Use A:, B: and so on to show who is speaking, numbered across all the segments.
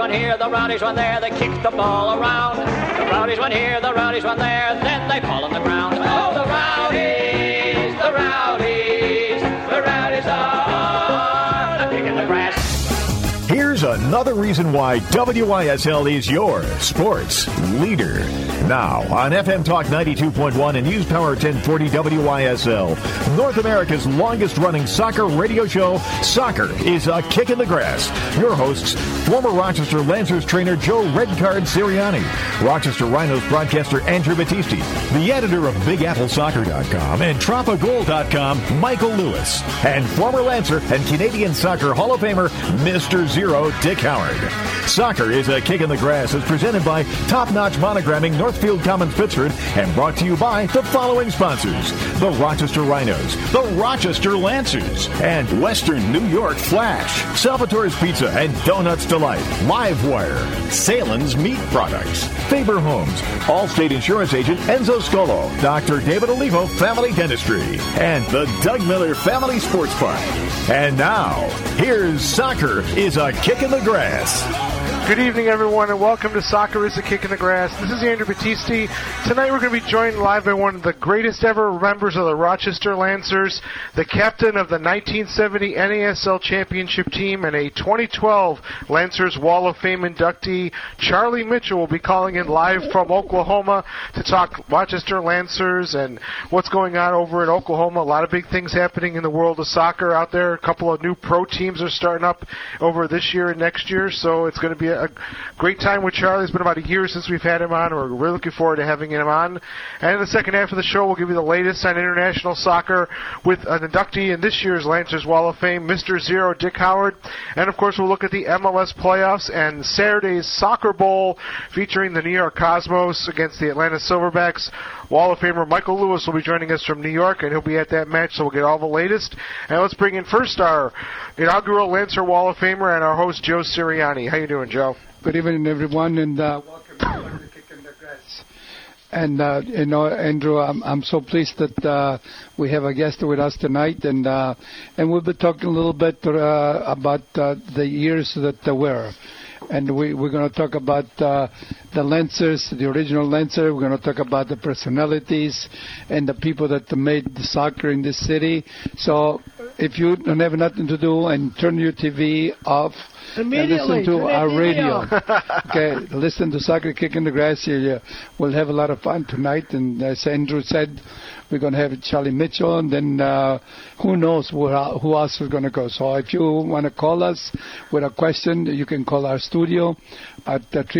A: one here, the Rowdies one there, they kick the ball around. The Rowdies one here, the Rowdies one there, then they fall on the ground. Oh, the Rowdies, the Rowdies, the Rowdies are kicking the grass.
B: Here's another reason why WYSL is your sports leader. Now, on FM Talk 92.1 and News Power 1040 WYSL, North America's longest-running soccer radio show, Soccer is a Kick in the Grass. Your hosts, former Rochester Lancers trainer Joe Redcard Sirianni, Rochester Rhinos broadcaster Andrew Battisti, the editor of BigAppleSoccer.com and TropaGoal.com, Michael Lewis, and former Lancer and Canadian Soccer Hall of Famer, Mr. Zero, Dick Howard. Soccer is a Kick in the Grass is presented by Top Notch Monogramming, Northfield Commons, Pittsford, and brought to you by the following sponsors: the Rochester Rhinos, the Rochester Lancers, and Western New York Flash, Salvatore's Pizza and Donuts Delight, Livewire, Salen's Meat Products, Faber Homes, Allstate Insurance Agent Enzo Scolo, Dr. David Olivo Family Dentistry, and the Doug Miller Family Sports Park. And now, here's Soccer is a Kick in the Grass.
C: Good evening, everyone, and welcome to Soccer is a Kick in the Grass. This is Andrew Battisti. Tonight we're going to be joined live by one of the greatest ever members of the Rochester Lancers, the captain of the 1970 NASL Championship team, and a 2012 Lancers Wall of Fame inductee. Charlie Mitchell will be calling in live from Oklahoma to talk Rochester Lancers and what's going on over in Oklahoma. A lot of big things happening in the world of soccer out there. A couple of new pro teams are starting up over this year and next year, so it's going to be a great time with Charlie. It's been about a year since we've had him on. We're really looking forward to having him on. And in the second half of the show, we'll give you the latest on international soccer with an inductee in this year's Lancers Wall of Fame, Mr. Zero, Dick Howard. And, of course, we'll look at the MLS playoffs and Saturday's Soccer Bowl featuring the New York Cosmos against the Atlanta Silverbacks. Wall of Famer Michael Lewis will be joining us from New York, and he'll be at that match, so we'll get all the latest. And let's bring in first our inaugural Lancer Wall of Famer and our host, Joe Sirianni. How you doing, Joe?
D: Good evening, everyone, and welcome to the Kick in the Grass. And, Andrew, I'm so pleased that we have a guest with us tonight, and we'll be talking a little bit about the years that were. And we're going to talk about the Lancers, the original Lancer. We're going to talk about the personalities and the people that made the soccer in this city. So if you don't have nothing to do, and turn your TV off and listen to our radio. Okay, listen to Soccer Kick in the Grass. We'll have a lot of fun tonight. And as Andrew said, we're going to have Charlie Mitchell, and then who knows who else is going to go. So if you want to call us with a question, you can call our studio at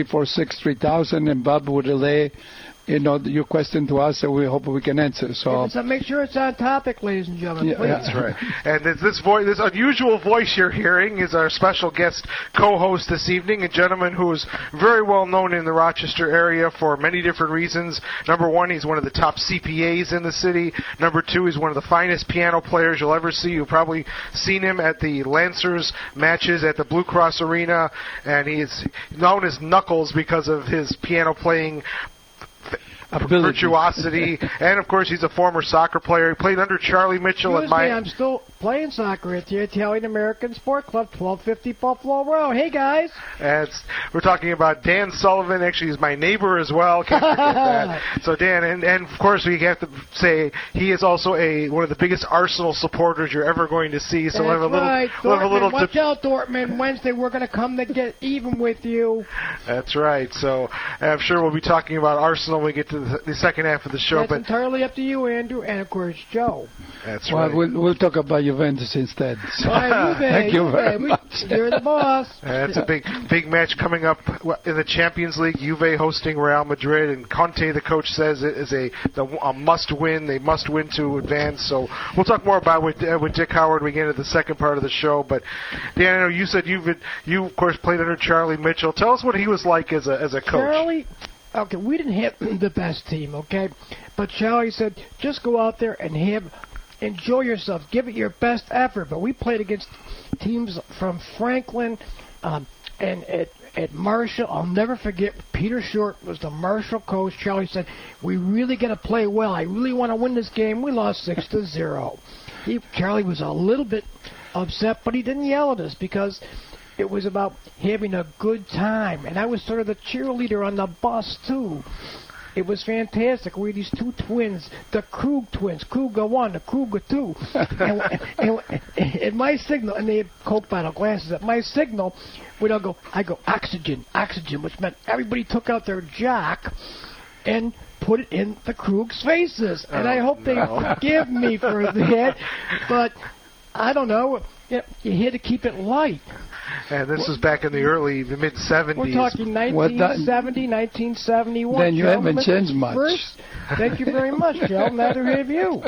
D: 346-3000, and Bob will relay your question to us, and we hope we can answer. So
E: make sure it's on topic, ladies and gentlemen.
C: Yeah, that's right. And this unusual voice you're hearing is our special guest co-host this evening, a gentleman who is very well known in the Rochester area for many different reasons. Number one, he's one of the top CPAs in the city. Number two, he's one of the finest piano players you'll ever see. You've probably seen him at the Lancers matches at the Blue Cross Arena, and he is known as Knuckles because of his piano playing virtuosity, and of course he's a former soccer player. He played under Charlie Mitchell at
E: I'm still playing soccer at the Italian American Sport Club, 1250 Buffalo Road. Hey guys!
C: We're talking about Dan Sullivan. Actually, he's my neighbor as well. Can't forget that. So Dan, and of course we have to say he is also one of the biggest Arsenal supporters you're ever going to see. So
E: we'll have a little. Watch out, Dortmund! Wednesday we're going to come to get even with you.
C: That's right. So I'm sure we'll be talking about Arsenal when we get to the second half of the show.
E: That's entirely up to you, Andrew, and of course Joe.
C: That's right.
D: We'll talk about Juventus instead.
E: So. Thank you very much. You're the boss.
C: That's a big match coming up in the Champions League. Juve hosting Real Madrid, and Conte, the coach, says it is a must-win. They must win to advance. So we'll talk more about with Dick Howard when we get into the second part of the show. But Dan, I know you said you of course played under Charlie Mitchell. Tell us what he was like as a coach.
E: Charlie. Okay, we didn't have the best team, okay? But Charlie said, just go out there and enjoy yourself. Give it your best effort. But we played against teams from Franklin and at Marshall. I'll never forget, Peter Short was the Marshall coach. Charlie said, we really got to play well. I really want to win this game. We lost 6-0. Charlie was a little bit upset, but he didn't yell at us because it was about having a good time. And I was sort of the cheerleader on the bus, too. It was fantastic. We had these two twins, the Krug twins, Kruger 1, the Kruger 2. and my signal, and they had Coke bottle glasses. At my signal, I go, oxygen, oxygen, which meant everybody took out their jock and put it in the Krug's faces. And I hope they forgive me for that. But I don't know. You had to keep it light.
C: And this was back in the mid-70s.
E: We're talking 1970, 1971.
D: Then you haven't changed much.
E: First, thank you very much, Joe. Neither have you.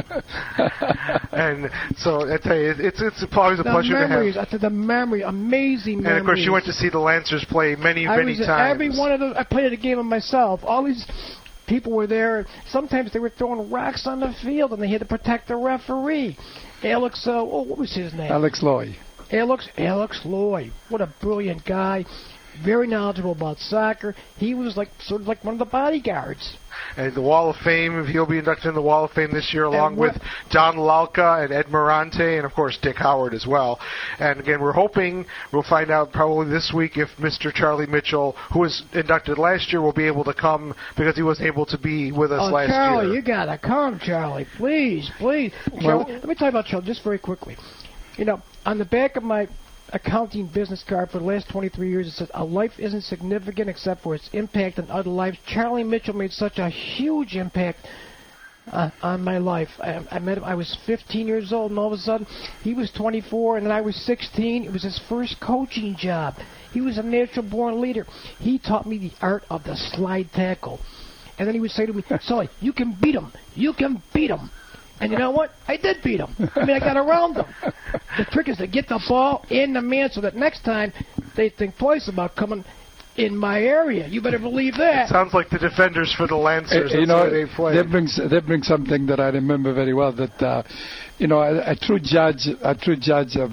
C: And so, I tell you, it's always a pleasure to have.
E: The memory, amazing memories.
C: And, of course, you went to see the Lancers play many times.
E: Every one of those, I played a game of myself. All these people were there. Sometimes they were throwing rocks on the field, and they had to protect the referee. Alex, what was his name?
D: Alex Loy.
E: Alex Loy. What a brilliant guy. Very knowledgeable about soccer. He was sort of like one of the bodyguards.
C: And the Wall of Fame, he'll be inducted in the Wall of Fame this year, along with Don Lalka and Ed Morante, and, of course, Dick Howard as well. And, again, we're hoping we'll find out probably this week if Mr. Charlie Mitchell, who was inducted last year, will be able to come because he wasn't able to be with us last year.
E: Charlie, you got to come, Charlie. Please. Charlie, let me tell you about Charlie just very quickly. On the back of my accounting business card for the last 23 years, it says, a life isn't significant except for its impact on other lives. Charlie Mitchell made such a huge impact on my life. I met him, I was 15 years old, and all of a sudden, he was 24, and then I was 16. It was his first coaching job. He was a natural-born leader. He taught me the art of the slide tackle. And then he would say to me, Sully, you can beat him. You can beat him. And you know what? I did beat him. I got around him. The trick is to get the ball in the man so that next time they think twice about coming in my area. You better believe that.
C: It sounds like the defenders for the Lancers. That's where they play.
D: That brings something that I remember very well. That a true judge of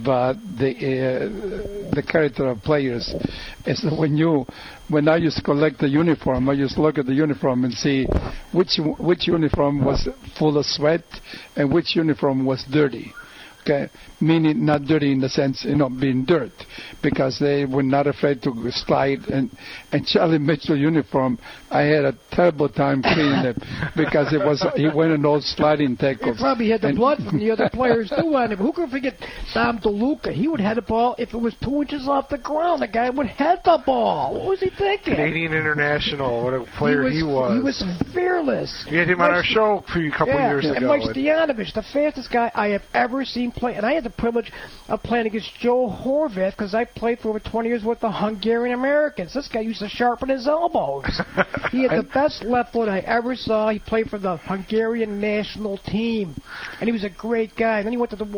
D: the character of players is when I used to collect the uniform, I used to look at the uniform and see which uniform was full of sweat and which uniform was dirty. Okay, meaning not dirty in the sense, being dirt, because they were not afraid to slide. And Charlie Mitchell uniform, I had a terrible time cleaning it because he went in those sliding tackles.
E: He probably had the blood from the other players too on him. Who could forget Dom DeLuca? He would head the ball if it was 2 inches off the ground. The guy would head the ball. What was he thinking?
C: Canadian international. What a player he was.
E: He was fearless.
C: We had him on our show a couple years ago.
E: And Mike Stoyanovich, the fastest guy I have ever seen play. And I had the privilege of playing against Joe Horvath because I played for over 20 years with the Hungarian Americans. This guy used to sharpen his elbows. He had the best left foot I ever saw. He played for the Hungarian national team. And he was a great guy. And then he went to the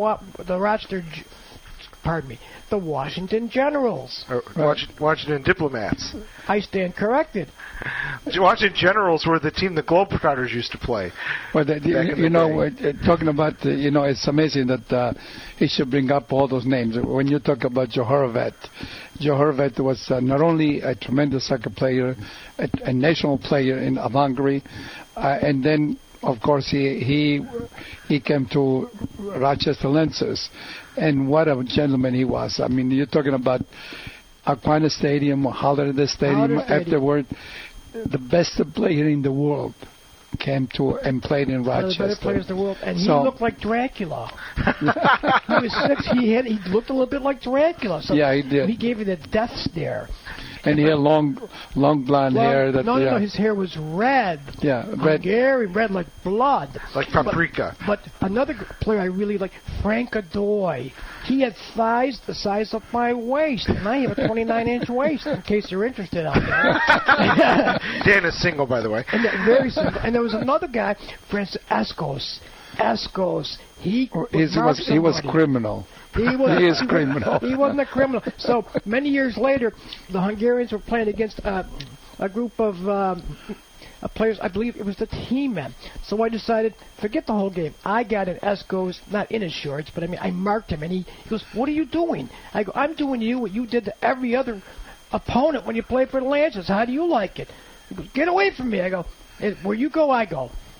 E: Washington Generals.
C: Washington Diplomats.
E: I stand corrected.
C: Washington Generals were the team the Globetrotters used to play.
D: Well, talking about, it's amazing that he should bring up all those names. When you talk about Joe Horvath was not only a tremendous soccer player, a national player of Hungary, and then, of course, he came to Rochester Lancers, and what a gentleman he was. I mean, you're talking about Aquinas Stadium or Holiday Stadium. Afterward, the best player in the world came to and played in Rochester.
E: One of the better players in the world, and he looked like Dracula. He was 6. He looked a little bit like Dracula. So
D: yeah, he did.
E: He gave you the death stare.
D: And he had long blonde hair.
E: No, his hair was red.
D: Yeah, red.
E: Hungarian red like blood.
C: Like paprika.
E: But another player I really like, Frank Adoy. He had thighs the size of my waist, and I have a 29-inch waist, in case you're interested out there.
C: Dan is single, by the way.
E: Very single. And there was another guy, Francis Escos. He
D: was criminal. He is criminal.
E: He wasn't a criminal. So many years later, the Hungarians were playing against a group of players. I believe it was the team men. So I decided, forget the whole game. I got an Escos, not in his shorts, but I marked him, and he goes, "What are you doing?" I go, "I'm doing what you did to every other opponent when you played for the Lancers. How do you like it?" He goes, "Get away from me." I go, "Where you go, I go."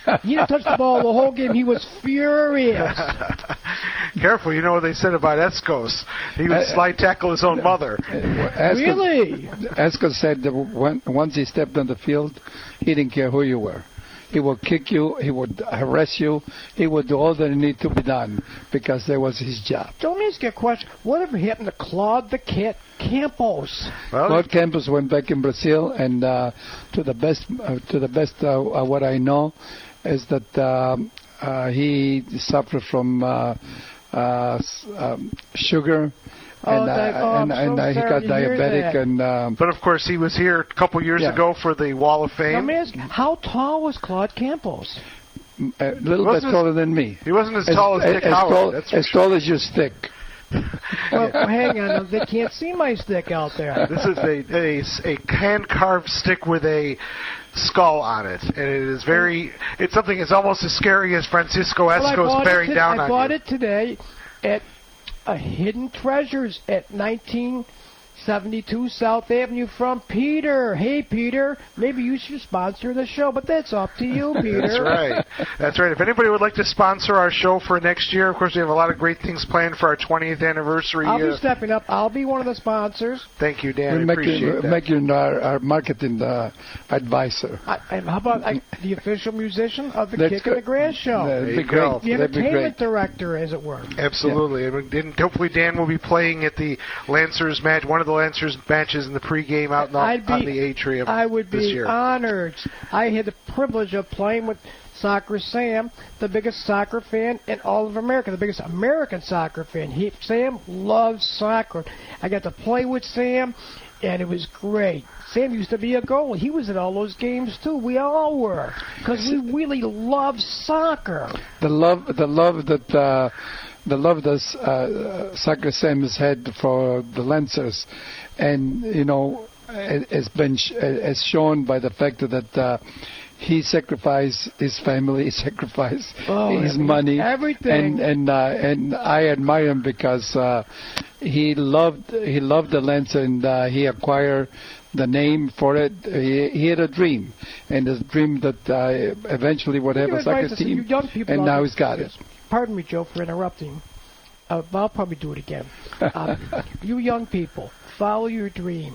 E: He didn't touch the ball the whole game. He was furious.
C: Careful, you know what they said about Eskos. He would slide tackle his own mother.
E: Really?
D: Eskos said that once he stepped on the field, he didn't care who you were. He would kick you. He would harass you. He would do all that needed to be done because that was his job.
E: Don't let me ask you a question. Whatever happened to Claude the Cat Campos?
C: Well,
D: Claude Campos went back in Brazil, and to the best what I know is that he suffered from sugar. And he got diabetic, and
C: but of course he was here a couple years ago for the Wall of Fame.
E: Let me ask, how tall was Claude Campos?
D: A little bit taller than me.
C: He wasn't as tall as Dick Howard.
D: As tall as your stick.
E: Well, hang on, they can't see my stick out there.
C: This is a hand-carved stick with a skull on it, and it is it's something that's almost as scary as Francisco Escos bearing down on you.
E: I bought it today at Hidden Treasures at 1972 South Avenue from Peter. Hey, Peter, maybe you should sponsor the show, but that's up to you, Peter.
C: That's right. That's right. If anybody would like to sponsor our show for next year, of course, we have a lot of great things planned for our 20th anniversary.
E: I'll be stepping up. I'll be one of the sponsors.
C: Thank you, Dan.
D: We'll
C: appreciate that.
D: Make you our marketing advisor.
E: And how about the official musician of the Kick in the Grass show?
D: That'd be great.
E: The entertainment director, as it were.
C: Absolutely. Yeah. And hopefully Dan will be playing at the Lancers match, one of the Lancers matches in the pregame out on the atrium
E: I would
C: this year.
E: be honored. I had the privilege of playing with Soccer Sam, the biggest soccer fan in all of America, the biggest American soccer fan. Sam loves soccer. I got to play with Sam, and it was great. Sam used to be a goalie. He was at all those games, too. We all were, because we really love soccer.
D: The love that Soccer Sam has had for the Lancers, and as shown by the fact that he sacrificed his family, he sacrificed his money,
E: everything,
D: and I admire him because he loved the Lancer, and he acquired the name for it. He had a dream, and his dream that eventually would have a soccer team, and now he's got it.
E: Pardon me, Joe, for interrupting. I'll probably do it again. You young people, follow your dream.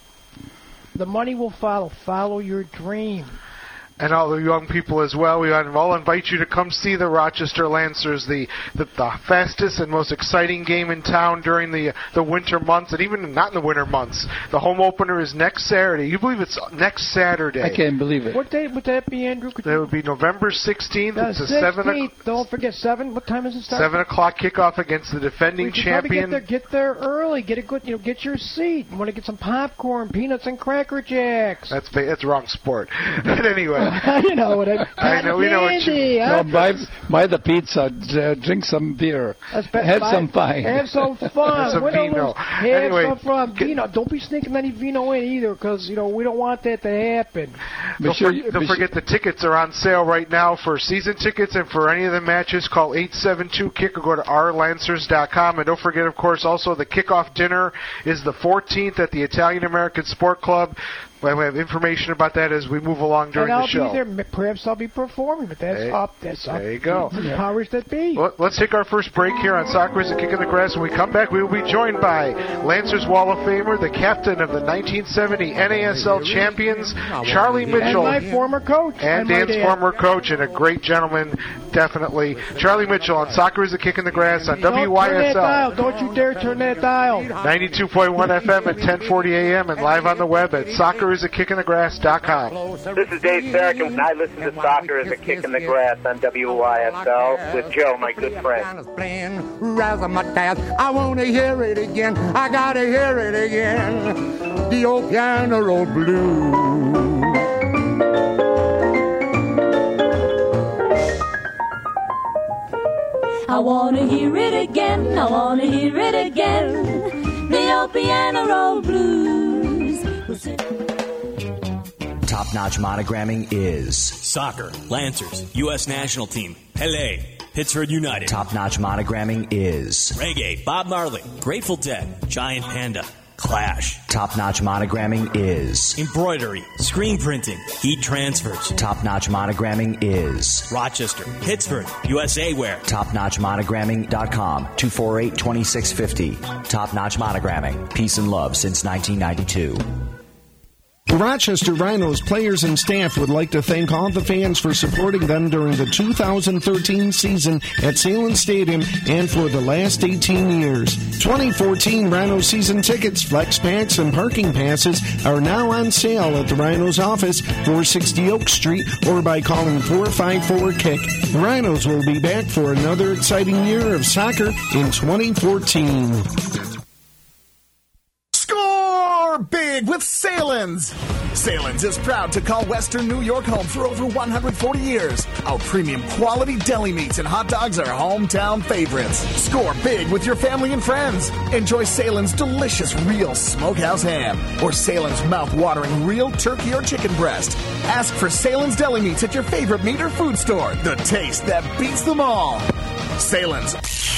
E: The money will follow. Follow your dream.
C: And all the young people as well. We all invite you to come see the Rochester Lancers, the fastest and most exciting game in town during the winter months, and even not in the winter months. The home opener is next Saturday. You believe it's next Saturday?
D: I can't believe it.
E: What date would that be, Andrew?
C: That would be November 16th.
E: The
C: It's a
E: 16th. Don't forget 7. What time is it start?
C: 7 o'clock kickoff against the defending champion.
E: Get there early. Get a good, get your seat. You want to get some popcorn, peanuts, and Cracker Jacks.
C: That's the wrong sport. But anyway.
E: You know what
C: I know. We know what you.
D: No, buy the pizza. Drink some beer. Have some fun.
E: Have some fun.
C: Have some vino.
E: Have some fun. Vino. Don't be sneaking any vino in either, because we don't want that to happen.
C: Don't forget the tickets are on sale right now for season tickets, and for any of the matches, call 872-KICK or go to ourlancers.com. And don't forget, of course, also the kickoff dinner is the 14th at the Italian American Sport Club. We have information about that as we move along during the show.
E: I'll be there. Perhaps I'll be performing, but that's up.
C: There you go.
E: The powers that be.
C: Well, let's take our first break here on Soccer is a Kick in the Grass. When we come back, we will be joined by Lancers Wall of Famer, the captain of the 1970 NASL champions, Charlie Mitchell.
E: And my former coach.
C: And Dan's former coach, and a great gentleman, definitely. Charlie Mitchell on Soccer is a Kick in the Grass on WYSL.
E: Don't you dare turn that dial.
C: 92.1 FM at 1040 AM and live on the web at soccerisakickinthegrass.com.
F: This is Dave Sarkin, and I listen to Soccer is a Kick in the Grass on WYSL with Joe, my good friend.
G: I want to hear it again. I got to hear it again. The old piano roll blues.
H: I want to hear it again. I want to hear it again. The old piano roll blues.
I: Top-notch monogramming is
J: soccer, Lancers, U.S. national team, Pele, Pittsburgh United.
I: Top-notch monogramming is
J: reggae, Bob Marley, Grateful Dead, Giant Panda, Clash.
I: Top-notch monogramming is
J: Embroidery, screen printing, heat transfers.
I: Top-notch monogramming is
J: Rochester, Pittsburgh, USA Wear.
I: TopNotchMonogramming.com, 248-2650. Top-notch monogramming. Peace and love since 1992.
K: The Rochester Rhinos players and staff would like to thank all the fans for supporting them during the 2013 season at Salem Stadium and for the last 18 years. 2014 Rhino season tickets, flex packs, and parking passes are now on sale at the Rhinos office, 460 Oak Street, or by calling 454-KICK. The Rhinos will be back for another exciting year of soccer in 2014.
L: Score big with Salins. Salins is proud to call Western New York home for over 140 years. Our premium quality deli meats and hot dogs are hometown favorites. Score big with your family and friends. Enjoy Salins' delicious real smokehouse ham or Salins' mouth-watering real turkey or chicken breast. Ask for Salins deli meats at your favorite meat or food store. The taste that beats them all. Salins.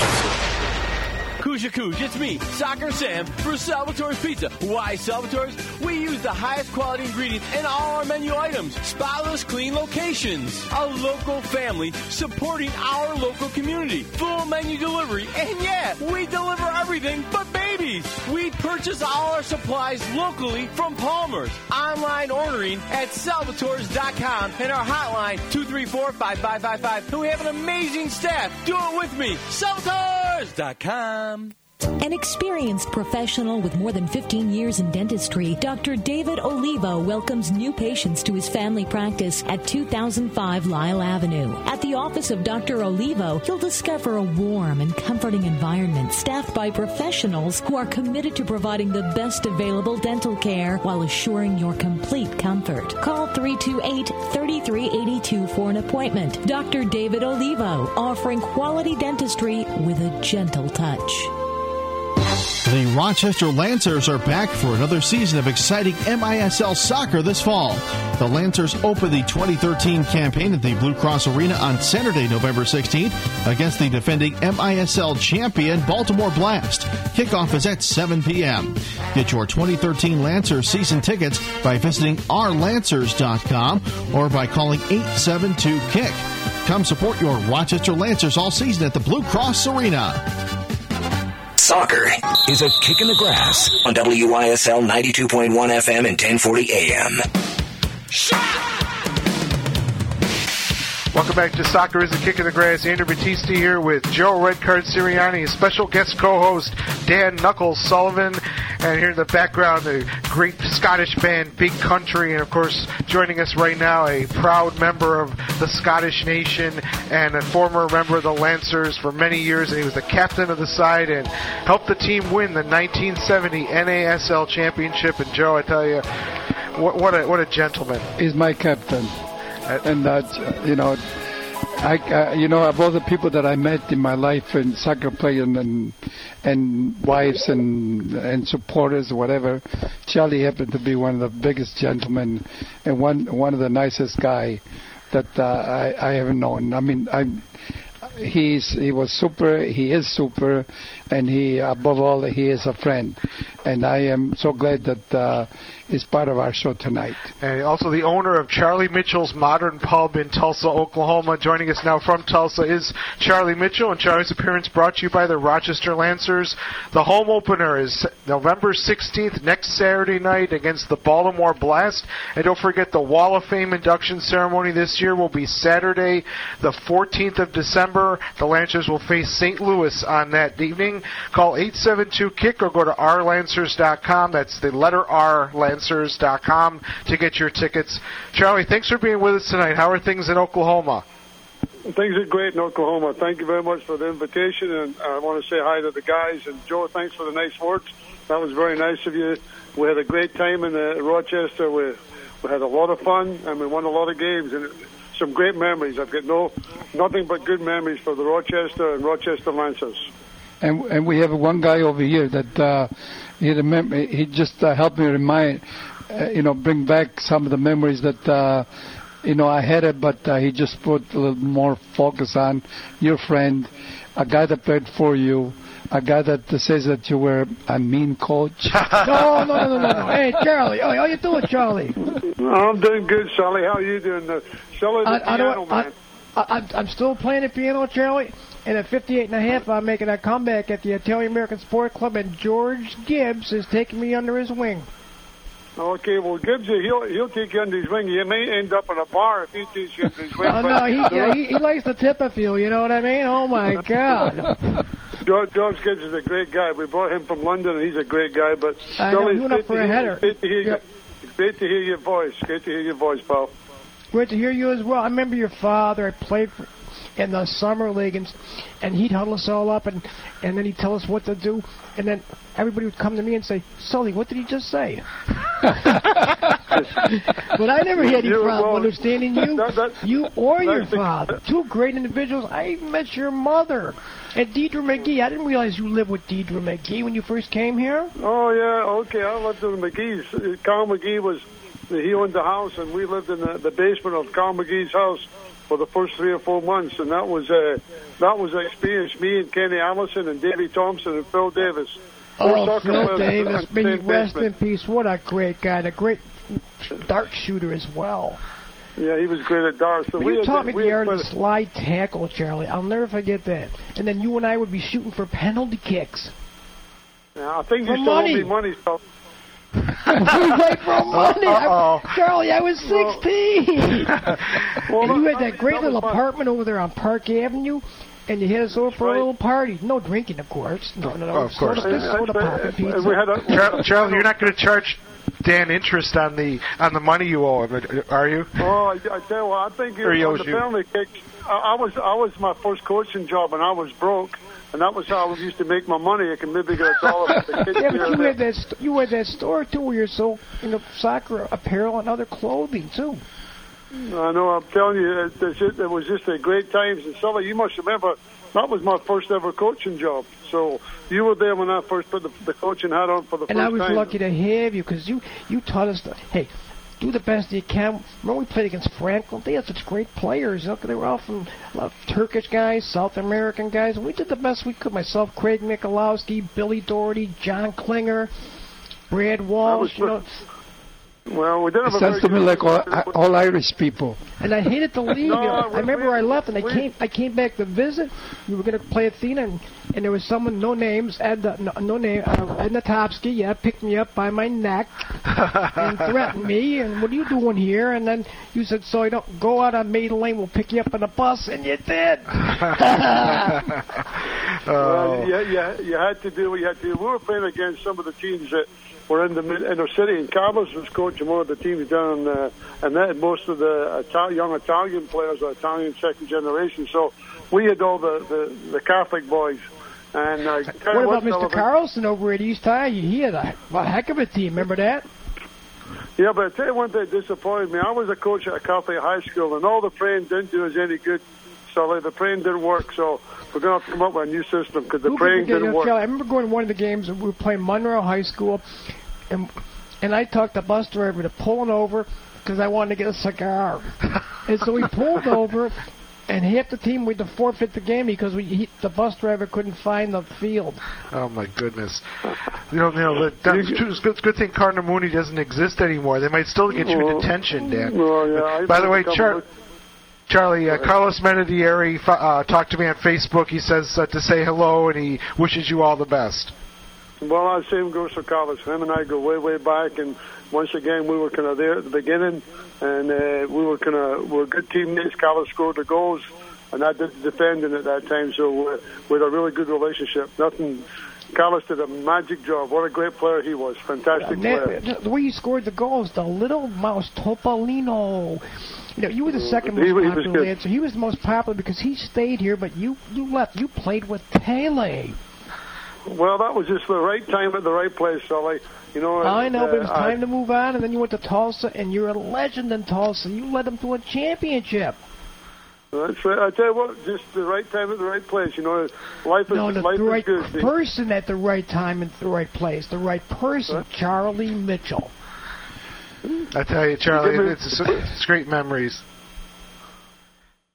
M: Kuja, it's me, Soccer Sam, for Salvatore's Pizza. Why Salvatore's? We use the highest quality ingredients in all our menu items. Spotless, clean locations. A local family supporting our local community. Full menu delivery. And yeah, we deliver everything but babies. We purchase all our supplies locally from Palmer's. Online ordering at salvatores.com and our hotline 234-5555. And we have an amazing staff. Do it with me. Salvatores.com.
N: An experienced professional with more than 15 years in dentistry, Dr. David Olivo welcomes new patients to his family practice at 2005 Lyle Avenue. At the office of Dr. Olivo, you'll discover a warm and comforting environment staffed by professionals who are committed to providing the best available dental care while assuring your complete comfort. Call 328-3382 for an appointment. Dr. David Olivo, offering quality dentistry with a gentle touch.
O: The Rochester Lancers are back for another season of exciting MISL soccer this fall. The Lancers open the 2013 campaign at the Blue Cross Arena on Saturday, November 16th against the defending MISL champion Baltimore Blast. Kickoff is at 7 p.m. Get your 2013 Lancers season tickets by visiting ourlancers.com or by calling 872-KICK. Come support your Rochester Lancers all season at the Blue Cross Arena.
I: Soccer is a kick in the grass on WYSL 92.1 FM and 1040 AM.
C: Welcome back to Soccer is a Kick in the Grass. Andrew Battisti here with Joe Redcard Sirianni, special guest co-host Dan Knuckles Sullivan, and here in the background, the great Scottish band Big Country, and of course, joining us right now, a proud member of the Scottish nation and a former member of the Lancers for many years, and he was the captain of the side and helped the team win the 1970 NASL championship. And Joe, I tell you, what a gentleman.
D: He's my captain. And of all the people that I met in my life, and soccer players and wives and supporters, whatever, Charlie happened to be one of the biggest gentlemen and one of the nicest guy that I ever known. I mean, he was super. He is super, and above all, he is a friend. And I am so glad that he's part of our show tonight.
C: And also the owner of Charlie Mitchell's Modern Pub in Tulsa, Oklahoma. Joining us now from Tulsa is Charlie Mitchell, and Charlie's appearance brought to you by the Rochester Lancers. The home opener is November 16th, next Saturday night, against the Baltimore Blast. And don't forget, the Wall of Fame induction ceremony this year will be Saturday, the 14th of December. The Lancers will face St. Louis on that evening. Call 872-KICK or go to ourlancers.com. That's the letter R, Lancers.com, to get your tickets. Charlie, thanks for being with us tonight. How are things in Oklahoma?
P: Things are great in Oklahoma. Thank you very much for the invitation, and I want to say hi to the guys. And Joe, thanks for the nice words. That was very nice of you. We had a great time in Rochester. We had a lot of fun, and we won a lot of games, and some great memories. I've got nothing but good memories for the Rochester and Rochester Lancers.
D: And we have one guy over here that he just helped me remind, bring back some of the memories that I had it, but he just put a little more focus on your friend, a guy that played for you, a guy that says that you were a mean coach.
E: No. Hey, Charlie. How you doing, Charlie?
P: I'm doing good, Sully. How are you doing? Sully, the piano man.
E: I'm still playing the piano, Charlie. And at 58.5, I'm making a comeback at the Italian American Sport Club, and George Gibbs is taking me under his wing.
P: Okay, well, Gibbs, he'll take you under his wing. You may end up in a bar if he takes you under his wing.
E: Oh, no, he likes to tip a few, you know what I mean? Oh, my God.
P: George Gibbs is a great guy. We brought him from London, and he's a great guy. But
E: I know, he went up for a header.
P: Great to hear your voice. Great to hear your voice, pal.
E: Great to hear you as well. I remember your father. I played in the summer league, and he'd huddle us all up, and then he'd tell us what to do, and then everybody would come to me and say, Sully, what did he just say? But I never had any problem understanding you or your father. Two great individuals. I even met your mother. And Deidre McGee. I didn't realize you lived with Deidre McGee when you first came here.
P: Oh, yeah, okay. I lived with the McGee's. Carl McGee he owned the house, and we lived in the basement of Carl McGee's house for the first 3 or 4 months, and that was an experience. Me and Kenny Allison and Davey Thompson and Phil Davis.
E: Oh, Phil Davis, may he rest in peace. What a great guy, and a great dart shooter as well.
P: Yeah, he was great at darts. So
E: you taught me the art of slide tackle, Charlie. I'll never forget that. And then you and I would be shooting for penalty kicks.
P: Yeah, I think you still owe me money, so.
E: We played for money. Charlie, I was 16. And you had that great little apartment over there on Park Avenue, and you had us over for a little party. No drinking, of course. No.
C: Of course.
E: Soda pop and pizza.
C: Charlie, you're not going to charge Dan interest on the money you owe him, are you?
P: Oh, I tell you what, I think the penalty kicks. I was my first coaching job, and I was broke. And that was how I used to make my money. I can maybe get $1 for the kids.
E: Yeah, but you had that store, too, where you sold soccer apparel and other clothing, too.
P: I know. I'm telling you, it was just a great times. And Sully, you must remember, that was my first ever coaching job. So you were there when I first put the coaching hat on for the first time.
E: And I was lucky to have you, because you taught us hey, do the best you can. Remember we played against Franklin? They had such great players. They were all from Turkish guys, South American guys. And we did the best we could. Myself, Craig Michalowski, Billy Doherty, John Klinger, Brad Walsh.
P: Well, we didn't have
D: it sounds to me like all Irish people.
E: And I hated to leave. I remember I left, and I came back to visit. We were going to play Athena, and there was someone, no names, Edna Topsky, picked me up by my neck and threatened me. And what are you doing here? And then you said, so I don't go out on Maiden Lane. We'll pick you up on a bus, and you did.
P: You had to do what you had to do. We were playing against some of the teams that were in the inner city, and Carlos was coaching one of the teams down, and that most of the young Italian players are Italian second generation. So we had all the Catholic boys. And
E: what about Mr. Carlson over at East High? He had a heck of a team. Remember that?
P: Yeah, but I tell you one thing that disappointed me. I was a coach at a Catholic high school, and all the praying didn't do us any good. So the praying didn't work. So we're going to have to come up with a new system because the praying didn't work.
E: I remember going to one of the games, and we were playing Monroe High School, and I talked the bus driver to pulling over because I wanted to get a cigar. And so we pulled over, and half the team we had to forfeit the game because the bus driver couldn't find the field.
C: Oh my goodness! It's a good thing Cardinal Mooney doesn't exist anymore. They might still get you in detention, Dan.
P: Yeah,
C: by the way, Charlie, Carlos Menadieri talked to me on Facebook. He says to say hello, and he wishes you all the best.
P: Well, the same goes for Carlos. Him and I go way, way back, and once again, we were kind of there at the beginning, and we were good teammates. Carlos scored the goals, and I did the defending at that time, so we had a really good relationship. Carlos did a magic job. What a great player he was. Fantastic player.
E: The way he scored the goals, the little mouse, Topolino. You were the second most popular dancer. He was the most popular because he stayed here, but you left. You played with Tele.
P: Well, that was just the right time at the right place, Sully.
E: I know, but it was time to move on, and then you went to Tulsa, and you're a legend in Tulsa. You led them to a championship.
P: That's right. I tell you what, just the right time at the right place. Life is
E: the right person at the right time and the right place. The right person, Charlie Mitchell.
C: I tell you, Charlie, it's great memories.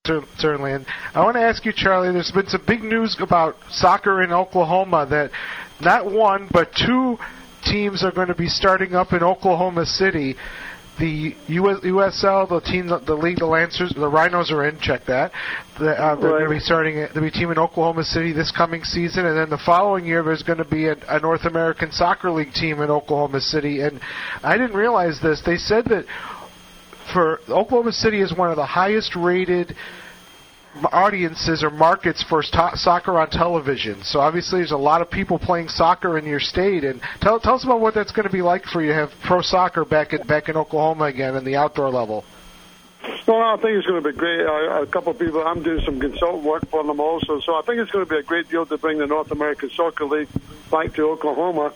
C: Certainly. And I want to ask you, Charlie, there's been some big news about soccer in Oklahoma that not one, but two teams are going to be starting up in Oklahoma City. The USL, the team, the league, the Lancers, the Rhinos are in. Check that. They're going to be starting. There'll be a team in Oklahoma City this coming season, and then the following year there's going to be a North American Soccer League team in Oklahoma City. And I didn't realize this. They said that for Oklahoma City is one of the highest rated audiences or markets for soccer on television. So obviously there's a lot of people playing soccer in your state. And tell us about what that's going to be like for you to have pro soccer back in Oklahoma again in the outdoor level.
P: Well, I think it's going to be great. A couple of people, I'm doing some consultant work for them also, so I think it's going to be a great deal to bring the North American Soccer League back to Oklahoma.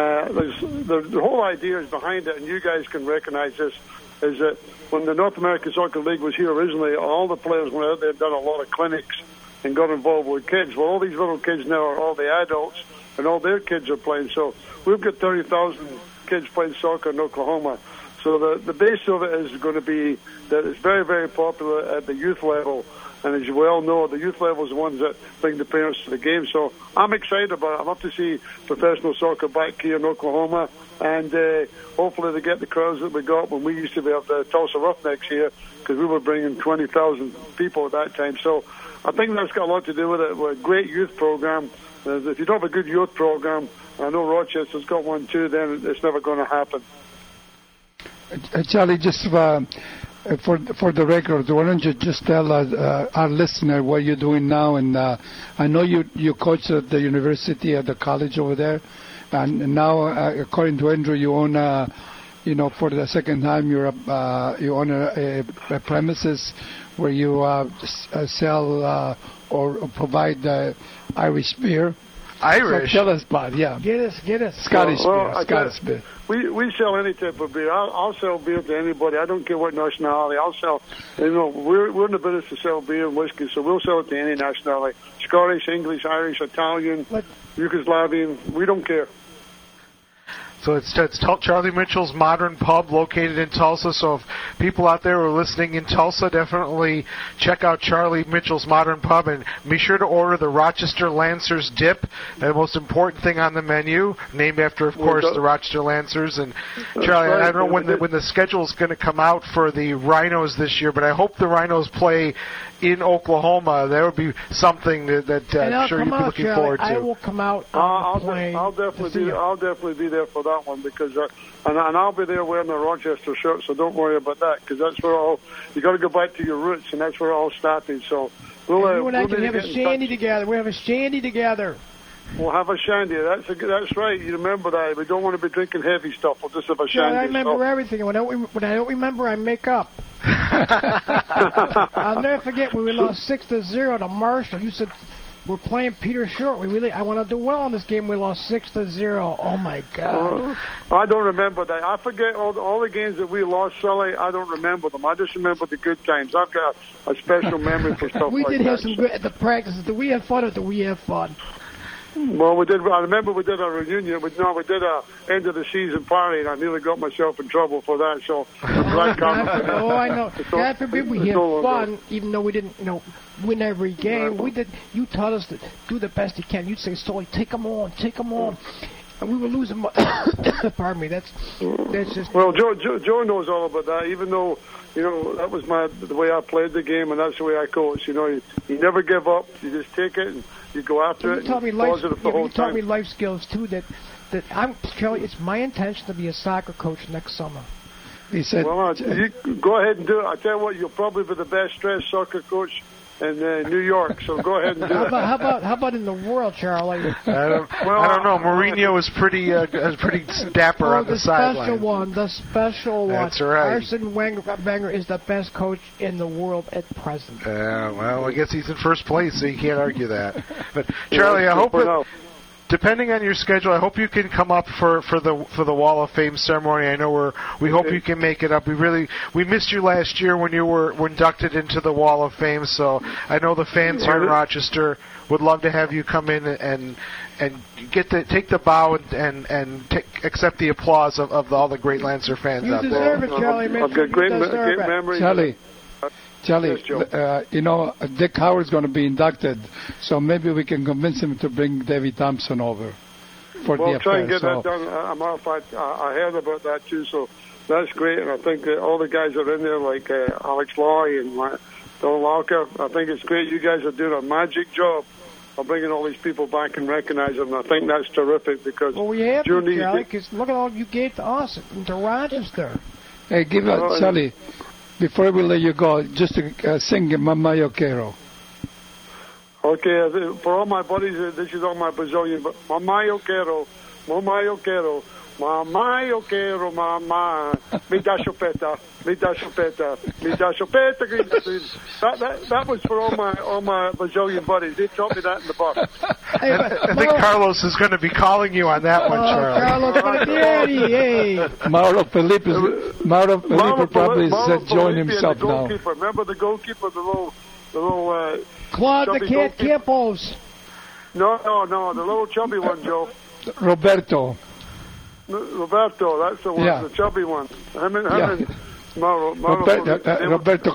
P: The whole idea is behind it, and you guys can recognize this, is that when the North American Soccer League was here originally, all the players went out there and done a lot of clinics and got involved with kids. Well, all these little kids now are all the adults, and all their kids are playing. So we've got 30,000 kids playing soccer in Oklahoma. So the base of it is going to be that it's very, very popular at the youth level. And as you well know, the youth level is the ones that bring the parents to the game. So I'm excited about it. I'd love to see professional soccer back here in Oklahoma. And hopefully they get the crowds that we got when we used to have the Tulsa Roughnecks here, because we were bringing 20,000 people at that time. So I think that's got a lot to do with it. We're a great youth program. If you don't have a good youth program, I know Rochester's got one too, then it's never going to happen.
D: Charlie, just for the record, why don't you just tell our listener what you're doing now? And I know you coach at the university, at the college over there, and now, according to Andrew, you own for the second time, you own a premises where you sell or provide Irish beer.
C: Irish?
D: So tell us about it, yeah.
E: Get us.
D: Scottish beer.
P: We sell any type of beer. I'll sell beer to anybody. I don't care what nationality. I'll sell. We're in the business to sell beer and whiskey, so we'll sell it to any nationality. Scottish, English, Irish, Italian, Yugoslavian. We don't care.
C: So it's Charlie Mitchell's Modern Pub located in Tulsa. So if people out there are listening in Tulsa, definitely check out Charlie Mitchell's Modern Pub and be sure to order the Rochester Lancers dip, the most important thing on the menu, named after, of course, the Rochester Lancers. And Charlie, I don't know when the schedule is going to come out for the Rhinos this year, but I hope the Rhinos play in Oklahoma. That would be something that I'm sure you'd be looking forward to.
E: I will come out.
P: I'll definitely be there for that one, because and I'll be there wearing the Rochester shirt, so don't worry about that, because that's where you got to go back to your roots, and that's where it all started. So
E: you and I can have a shandy together. We have a shandy together.
P: We'll have a shandy. That's right. You remember that. We don't want to be drinking heavy stuff. We'll just have a shandy.
E: I remember everything. When I don't remember, I make up. I'll never forget when we lost 6-0 to Marshall. You said we're playing Peter Short. I want to do well in this game. We lost 6-0. Oh my God!
P: I don't remember that. I forget all the games that we lost, Sully. I don't remember them. I just remember the good times. I've got a special memory for stuff
E: we
P: like that.
E: We did have some good at the practices. Did we have fun or did we have fun?
P: Well, we did. I remember we did a reunion. We did a end of the season party, and I nearly got myself in trouble for that. So I'm glad.
E: I know. God forbid we had fun, even though we didn't, win every game. We did. You taught us to do the best you can. You'd say, "Sully, take them on, and we were losing. Pardon me. That's just.
P: Well, Joe knows all about that. Even though that was the way I played the game, and that's the way I coach. You never give up. You just take it and you go after it.
E: You taught me life skills too. That Charlie. It's my intention to be a soccer coach next summer.
D: He said,
P: "Well, you go ahead and do it. I tell you what, you'll probably be the best dressed soccer coach in New York. So go ahead and do it."
E: How about in the world, Charlie?
C: I don't know. Mourinho is pretty dapper on the sideline.
E: The special one.
C: That's right.
E: Arsene Wenger is the best coach in the world at present.
C: Well, I guess he's in first place, so you can't argue that. But Charlie, I hope depending on your schedule, I hope you can come up for the Wall of Fame ceremony. I know we hope you can make it up. We missed you last year when you were inducted into the Wall of Fame. So I know the fans here in Rochester would love to have you come in and take the bow and accept the applause of all the great Lancer fans out there.
E: You deserve it, Charlie.
P: I've got great memories.
D: Charlie. Charlie, Dick Howard's going to be inducted, so maybe we can convince him to bring Davey Thompson over for the affair.
P: We'll try and get that done. As a matter of fact, I heard about that too, so that's great. And I think that all the guys are in there, like Alex Loy and Don Larker. I think it's great. You guys are doing a magic job of bringing all these people back and recognize them. And I think that's terrific because
E: we have to, Charlie, because look at all you gave to us, to Rochester.
D: Hey, Charlie, before we let you go, just to sing Mama Yo Quiero.
P: Okay, for all my buddies, this is all my Brazilian, but Mama Yo Quiero, Mama Yo Quiero, Mama Yo Quiero, Mama, me da chupeta, me da chupeta, me da chupeta. That was for all my Brazilian buddies. They taught me that in the bus.
C: Hey, I think Carlos is going to be calling you on that one, Charlie.
E: Carlos Palmieri, hey.
D: Mauro Felipe probably said join himself
P: the
D: now.
P: Goalkeeper. Remember the goalkeeper, the little
E: Claude the Cat Campos.
P: No, the little chubby one, Joe.
D: Roberto,
P: that's the one, the chubby one. Him and Mauro
D: Roberto.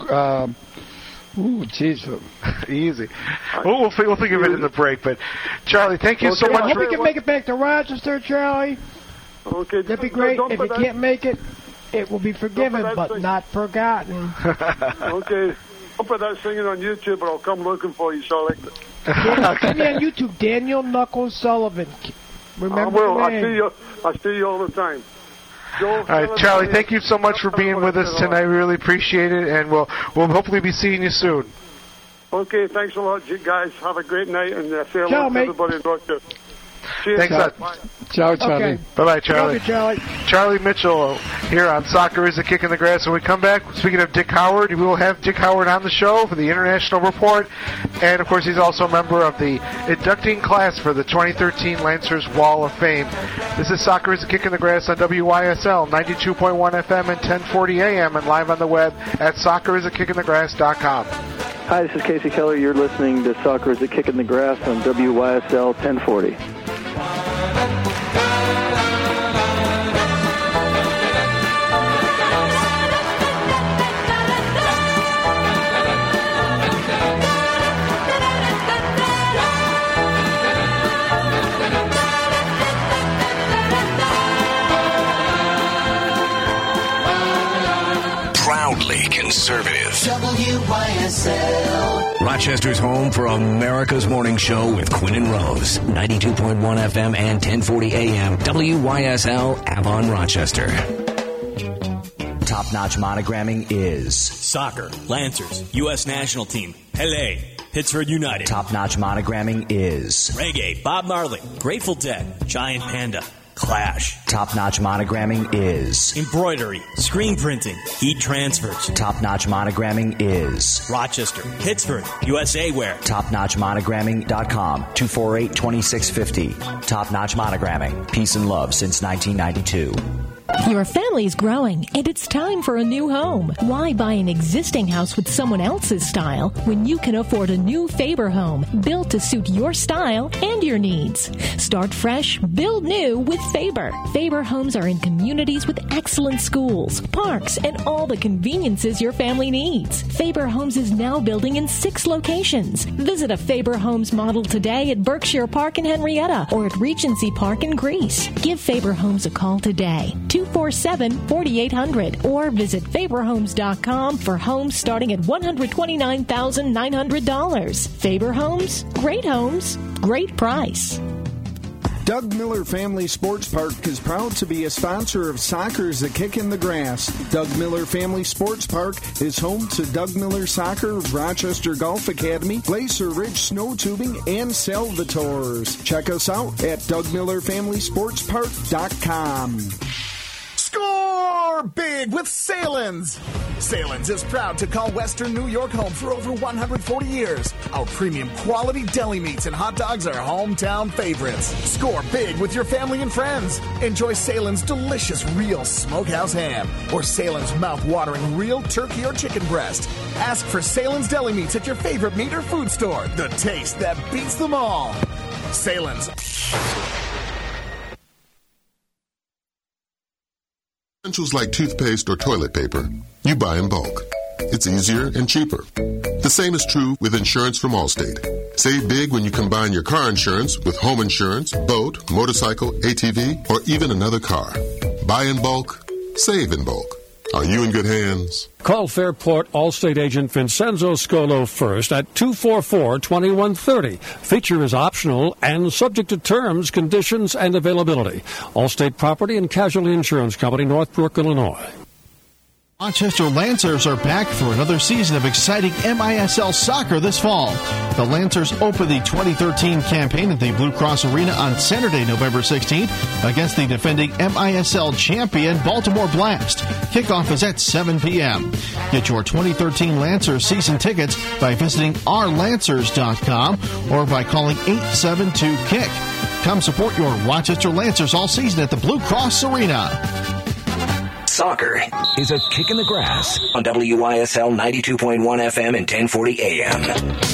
D: Jeez,
C: easy. We'll think of it in the break. But Charlie, thank you so much.
E: I hope we can make it back to Rochester, Charlie.
P: Okay,
E: that'd be great. If you can't make it, it will be forgiven but not forgotten.
P: Okay. I'll put that singing on YouTube, but I'll come looking for you, Charlie.
E: See me on YouTube, Daniel Knuckles Sullivan. Remember
P: I will.
E: the name.
P: I see you all the time. Joel,
C: all right, Charlie, thank you so much for being with us tonight. We really appreciate it, and we'll hopefully be seeing you soon.
P: Okay, thanks a lot, you guys. Have a great night, and say hello to everybody in Rochester. Cheers.
C: Thanks,
D: Ciao, Charlie.
E: Okay.
C: Bye-bye, Charlie.
E: Charlie.
C: Charlie Mitchell here on Soccer is a Kick in the Grass. When we come back, speaking of Dick Howard, we will have Dick Howard on the show for the International Report. And, of course, he's also a member of the inducting class for the 2013 Lancers Wall of Fame. This is Soccer is a Kick in the Grass on WYSL, 92.1 FM and 1040 AM, and live on the web at soccerisakickinthegrass.com.
Q: Hi, this is Casey Keller. You're listening to Soccer is a Kick in the Grass on WYSL 1040.
I: Proudly conservative.
R: WYSL.
I: Rochester's home for America's Morning Show with Quinn and Rose. 92.1 FM and 1040 AM. WYSL Avon Rochester.
R: Top-notch monogramming is
J: soccer, Lancers, U.S. national team, Pele, Pittsburgh United.
R: Top-notch monogramming is
J: reggae, Bob Marley, Grateful Dead, Giant Panda, Clash.
R: Top-notch monogramming is
J: embroidery, screen printing, heat transfers.
R: Top-notch monogramming is
J: Rochester, Pittsburgh, USA Wear.
R: TopNotchMonogramming.com, 248-2650. Top-notch monogramming. Peace and love since 1992.
N: Your family's growing, and it's time for a new home. Why buy an existing house with someone else's style when you can afford a new Faber home built to suit your style and your needs? Start fresh, build new with Faber. Faber homes are in communities with excellent schools, parks, and all the conveniences your family needs. Faber Homes is now building in 6 locations. Visit a Faber Homes model today at Berkshire Park in Henrietta or at Regency Park in Greece. Give Faber Homes a call today. 247-4800 or visit FaberHomes.com for homes starting at $129,900. Faber Homes, great price.
K: Doug Miller Family Sports Park is proud to be a sponsor of Soccer is a Kick in the Grass. Doug Miller Family Sports Park is home to Doug Miller Soccer, Rochester Golf Academy, Glacier Ridge Snow Tubing, and Salvatores. Check us out at DougMillerFamilySportsPark.com.
L: Score big with Salins. Salins is proud to call Western New York home for over 140 years. Our premium quality deli meats and hot dogs are hometown favorites. Score big with your family and friends. Enjoy Salins' delicious real smokehouse ham or Salins' mouth-watering real turkey or chicken breast. Ask for Salins deli meats at your favorite meat or food store. The taste that beats them all. Salins.
S: Essentials like toothpaste or toilet paper, you buy in bulk. It's easier and cheaper. The same is true with insurance from Allstate. Save big when you combine your car insurance with home insurance, boat, motorcycle, ATV, or even another car. Buy in bulk, save in bulk. Are you in good hands?
T: Call Fairport Allstate agent Vincenzo Scolo first at 244-2130. Feature is optional and subject to terms, conditions, and availability. Allstate Property and Casualty Insurance Company, Northbrook, Illinois.
O: Rochester Lancers are back for another season of exciting MISL soccer this fall. The Lancers open the 2013 campaign at the Blue Cross Arena on Saturday, November 16th against the defending MISL champion Baltimore Blast. Kickoff is at 7 p.m. Get your 2013 Lancers season tickets by visiting ourlancers.com or by calling 872-KICK. Come support your Rochester Lancers all season at the Blue Cross Arena.
I: Soccer is a kick in the grass on WYSL 92.1 FM and 1040 AM.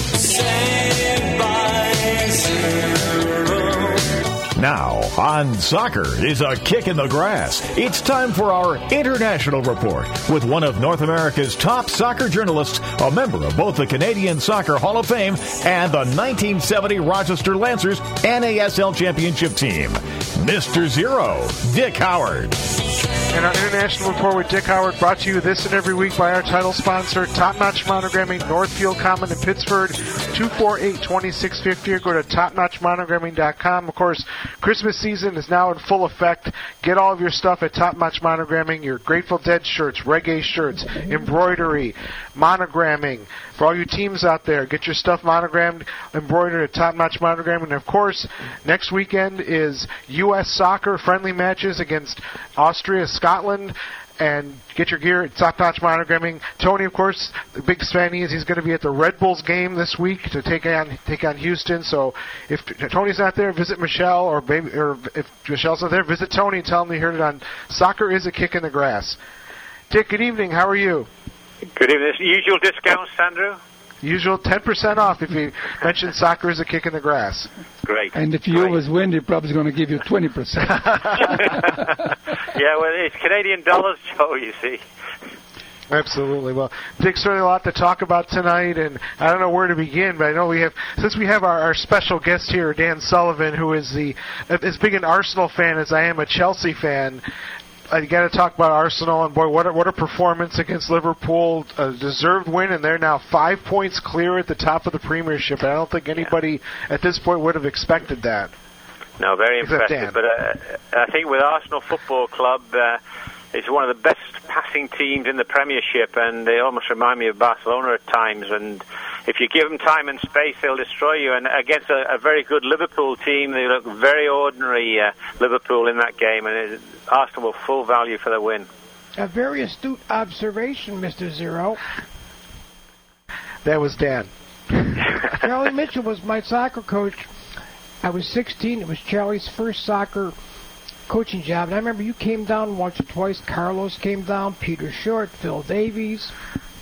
B: Now, on Soccer is a kick in the grass. It's time for our International Report with one of North America's top soccer journalists, a member of both the Canadian Soccer Hall of Fame and the 1970 Rochester Lancers NASL Championship team, Mr. Zero, Dick Howard.
C: And our International Report with Dick Howard brought to you this and every week by our title sponsor, Top Notch Monogramming, Northfield Common in Pittsburgh, 248-2650, or go to topnotchmonogramming.com. Of course, Christmas season is now in full effect. Get all of your stuff at Top Notch Monogramming, your Grateful Dead shirts, reggae shirts, embroidery, monogramming. For all you teams out there, get your stuff monogrammed, embroidered at Top Notch Monogramming. And, of course, next weekend is U.S. soccer friendly matches against Austria, Scotland, and get your gear at Top Notch Monogramming. Tony, of course, the big fan is he's going to be at the Red Bulls game this week to take on Houston. So if Tony's not there, visit Michelle, or if Michelle's not there, visit Tony and tell him you heard it on Soccer is a Kick in the Grass. Dick, good evening. How are you?
F: Good evening. Usual discounts, Andrew?
C: Usual 10% off if you mention Soccer is a Kick in the Grass.
F: Great.
D: And if you always win, they're probably going to give you 20%.
F: Yeah, well, it's Canadian dollars, Joe, you see.
C: Absolutely. Well, Dick, certainly a lot to talk about tonight, and I don't know where to begin, but I know we have our special guest here, Dan Sullivan, who is as big an Arsenal fan as I am a Chelsea fan. You got to talk about Arsenal, and boy, what a performance against Liverpool! A deserved win, and they're now 5 points clear at the top of the Premiership. I don't think anybody at this point would have expected that.
F: No, very impressive. But I think with Arsenal Football Club, it's one of the best passing teams in the Premiership, and they almost remind me of Barcelona at times. And if you give them time and space, they'll destroy you. And against a very good Liverpool team, they look very ordinary, Liverpool, in that game. And Arsenal were full value for the win.
E: A very astute observation, Mr. Zero.
C: That was Dan.
E: Charlie Mitchell was my soccer coach. I was 16. It was Charlie's first soccer coaching job. And I remember you came down and watched it twice. Carlos came down, Peter Short, Phil Davies.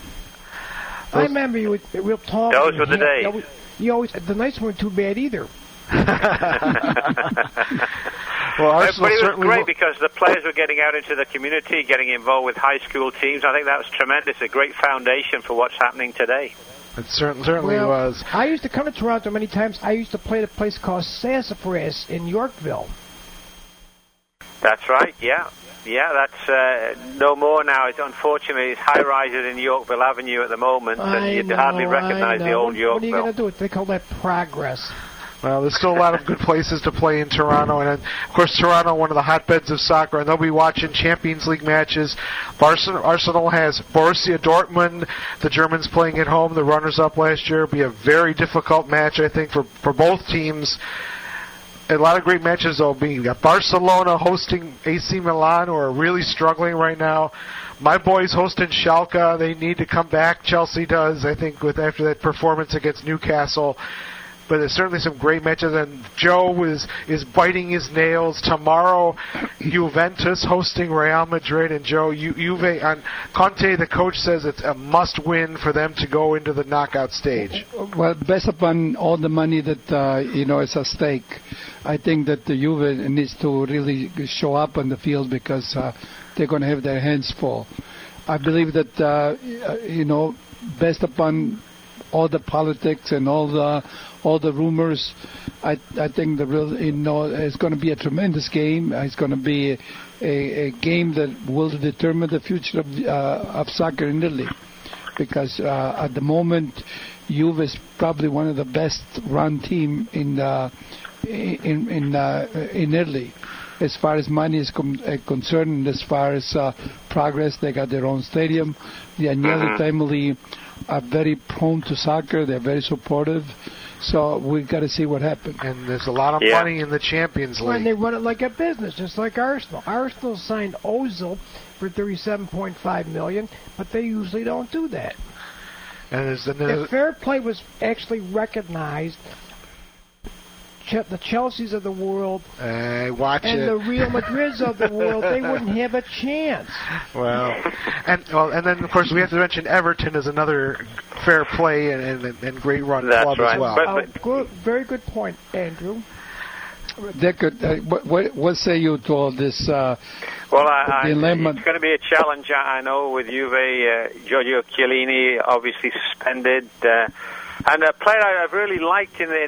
E: I remember you we'll talk.
F: Those were the days.
E: The nights weren't too bad either.
C: Well,
F: but it was great because the players were getting out into the community, getting involved with high school teams. I think that was tremendous, a great foundation for what's happening today.
C: It certainly was.
E: I used to come to Toronto many times. I used to play at a place called Sassafras in Yorkville.
F: That's right, yeah. Yeah, that's no more now. Unfortunately, it's high-rises in Yorkville Avenue at the moment, and you'd hardly recognize the old Yorkville.
E: What are you going to do? They call that progress.
C: Well, there's still a lot of good places to play in Toronto, and of course Toronto, one of the hotbeds of soccer, and they'll be watching Champions League matches. Arsenal has Borussia Dortmund, the Germans playing at home, the runners-up last year. It'll be a very difficult match, I think, for both teams. A lot of great matches, though. We got Barcelona hosting AC Milan, who are really struggling right now. My boys hosting Schalke. They need to come back. Chelsea does, I think, after that performance against Newcastle. But there's certainly some great matches, and Joe is biting his nails. Tomorrow, Juventus hosting Real Madrid, and Joe, Juve, and Conte, the coach, says it's a must-win for them to go into the knockout stage.
D: Well, based upon all the money that is at stake, I think that the Juve needs to really show up on the field because they're going to have their hands full. I believe that based upon all the politics and all the rumors, I think it's going to be a tremendous game. It's going to be a game that will determine the future of soccer in Italy, because at the moment, Juve is probably one of the best run team in Italy, as far as money is concerned, and as far as progress. They got their own stadium. The Agnelli family are very prone to soccer. They're very supportive. So we've got to see what happens.
C: And there's a lot of money in the Champions League.
E: And they run it like a business, just like Arsenal. Arsenal signed Ozil for $37.5 million, but they usually don't do that.
C: And
E: if fair play was actually recognized, the Chelseas of the world and the Real Madrids of the world, they wouldn't have a chance.
C: And then of course we have to mention Everton is another fair play and great run club as well.
E: Very good point, Andrew.
D: Dick, what say you to all this?
F: Well, it's going to be a challenge, I know, with Juve. Giorgio Chiellini obviously suspended. And a player I've really liked in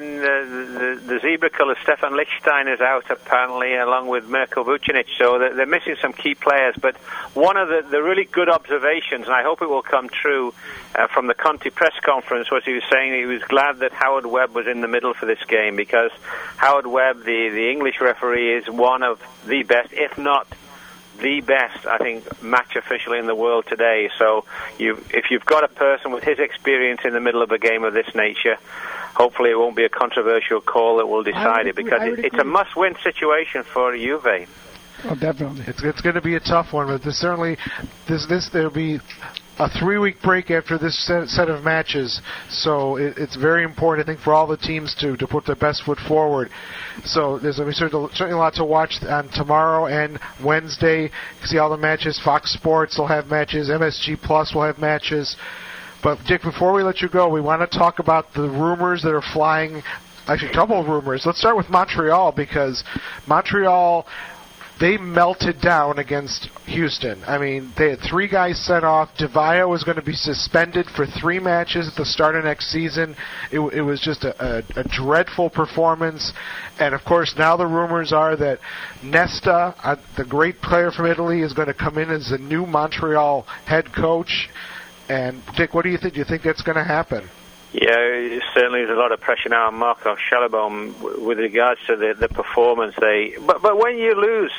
F: the zebra colours, Stefan Lichtstein, is out apparently, along with Mirko Vucinic. So they're missing some key players. But one of the really good observations, and I hope it will come true, from the Conte press conference, was he was saying he was glad that Howard Webb was in the middle for this game, because Howard Webb, the English referee, is one of the best, if not the best, I think, match official in the world today. So if you've got a person with his experience in the middle of a game of this nature, hopefully it won't be a controversial call that will decide it, because it's a must-win situation for Juve.
D: Oh, definitely.
C: It's going to be a tough one, but there'll be a 3-week break after this set of matches, so it's very important, I think, for all the teams to put their best foot forward. So there's going to be certainly a lot to watch on tomorrow and Wednesday. You can see all the matches. Fox Sports will have matches. MSG Plus will have matches. But, Dick, before we let you go, we want to talk about the rumors that are flying. Actually, a couple of rumors. Let's start with Montreal, because Montreal, they melted down against Houston. I mean, they had 3 guys sent off. DeVio was going to be suspended for 3 matches at the start of next season. It was just a dreadful performance. And, of course, now the rumors are that Nesta, the great player from Italy, is going to come in as the new Montreal head coach. And, Dick, what do you think? Do you think that's going to happen?
F: Yeah, certainly there's a lot of pressure now on Marco Schellenbaum with regards to the performance. But when you lose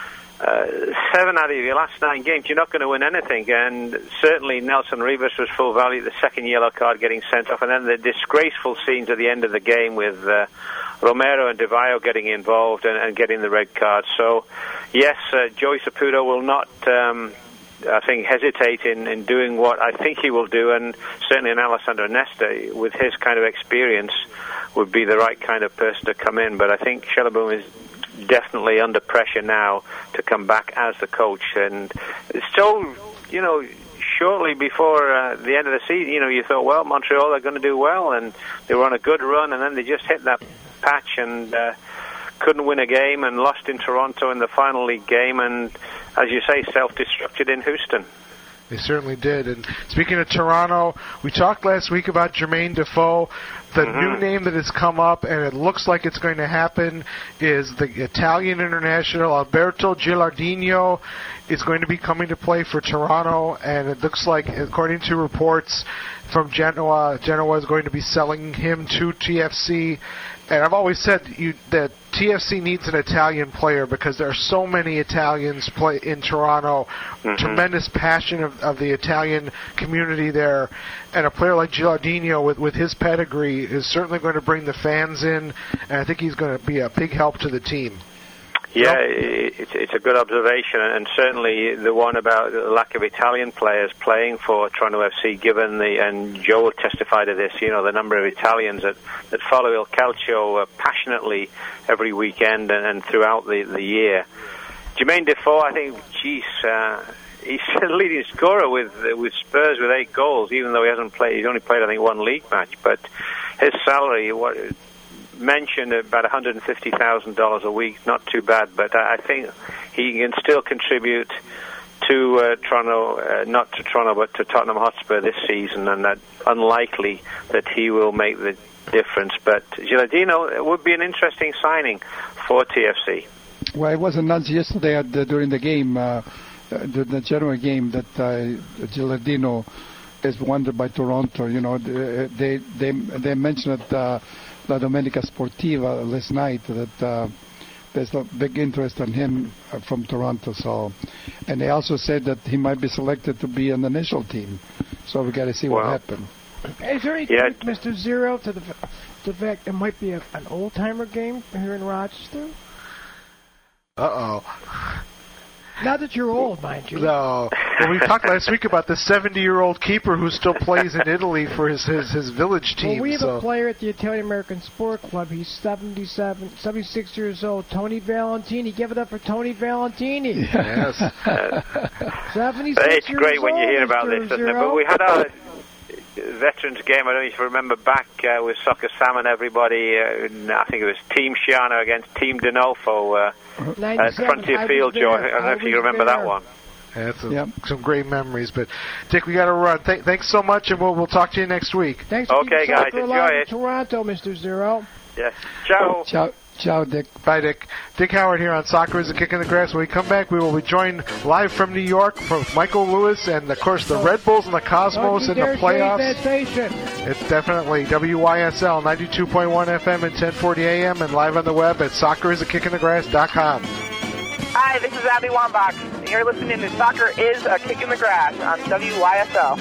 F: 7 out of your last 9 games, you're not going to win anything. And certainly Nelson Rivas was full value, the second yellow card getting sent off, and then the disgraceful scenes at the end of the game with Romero and DeVio getting involved and getting the red card. So, yes, Joey Saputo will not I think, hesitate in doing what I think he will do, and certainly an Alessandro Nesta, with his kind of experience, would be the right kind of person to come in. But I think Schellenbaum is definitely under pressure now to come back as the coach. And so, shortly before the end of the season, you thought, well, Montreal are going to do well, and they were on a good run, and then they just hit that patch and couldn't win a game and lost in Toronto in the final league game, and, as you say, self-destructed in Houston.
C: They certainly did. And speaking of Toronto, we talked last week about Jermaine Defoe. The new name that has come up, and it looks like it's going to happen, is the Italian international Alberto Gilardino is going to be coming to play for Toronto, and it looks like, according to reports from Genoa is going to be selling him to TFC. And I've always said that TFC needs an Italian player, because there are so many Italians play in Toronto. Tremendous passion of the Italian community there. And a player like Gilardino, with his pedigree, is certainly going to bring the fans in, and I think he's going to be a big help to the team.
F: Yeah, it's a good observation, and certainly the one about the lack of Italian players playing for Toronto FC, given and Joe testified to this, the number of Italians that follow Il Calcio passionately every weekend and throughout the year. Jermaine Defoe, I think, he's the leading scorer with Spurs with 8 goals, even though he's only played, I think, 1 league match, but his salary, mentioned about $150,000 a week, not too bad, but I think he can still contribute to Toronto, not to Toronto, but to Tottenham Hotspur this season, and that unlikely that he will make the difference. But Gilardino would be an interesting signing for TFC.
D: Well, it was announced yesterday during the game, the general game, that Gilardino is wanted by Toronto. They mentioned at La Domenica Sportiva last night that there's a big interest in him from Toronto. So, and they also said that he might be selected to be on the initial team. So we got to see what happens.
E: Is there any truth, Mr. Zero, to the fact it might be an old-timer game here in Rochester?
C: Uh-oh.
E: Not that you're old, mind you.
C: No. Well, we talked last week about the 70-year-old keeper who still plays in Italy for his village team.
E: Well, we have a player at the Italian-American Sport Club. He's 76 years old, Tony Valentini. Give it up for Tony Valentini.
C: Yes.
E: 76
F: it's great when you hear about this, isn't it? But we had our veterans game, I don't know if you remember back with Soccer Sam and everybody, I think it was Team Shiano against Team Denolfo at Frontier Field, Joe. I don't know if you remember that one.
C: That's some great memories. But, Dick, we got to run. Thanks so much, and we'll talk to you next week.
E: Thanks for
F: okay, guys, enjoy it.
E: Toronto, Mr. Zero.
F: Yes. Ciao.
D: Ciao, Dick.
C: Bye, Dick. Dick Howard here on Soccer is a Kick in the Grass. When we come back, we will be joined live from New York from Michael Lewis and, of course, the Red Bulls and the Cosmos in the playoffs. It's definitely WYSL 92.1 FM and 1040 AM and live on the web at soccerisakickinthegrass.com.
U: Hi, this is Abby Wambach. You're listening to Soccer is a Kick in the Grass on WYSL.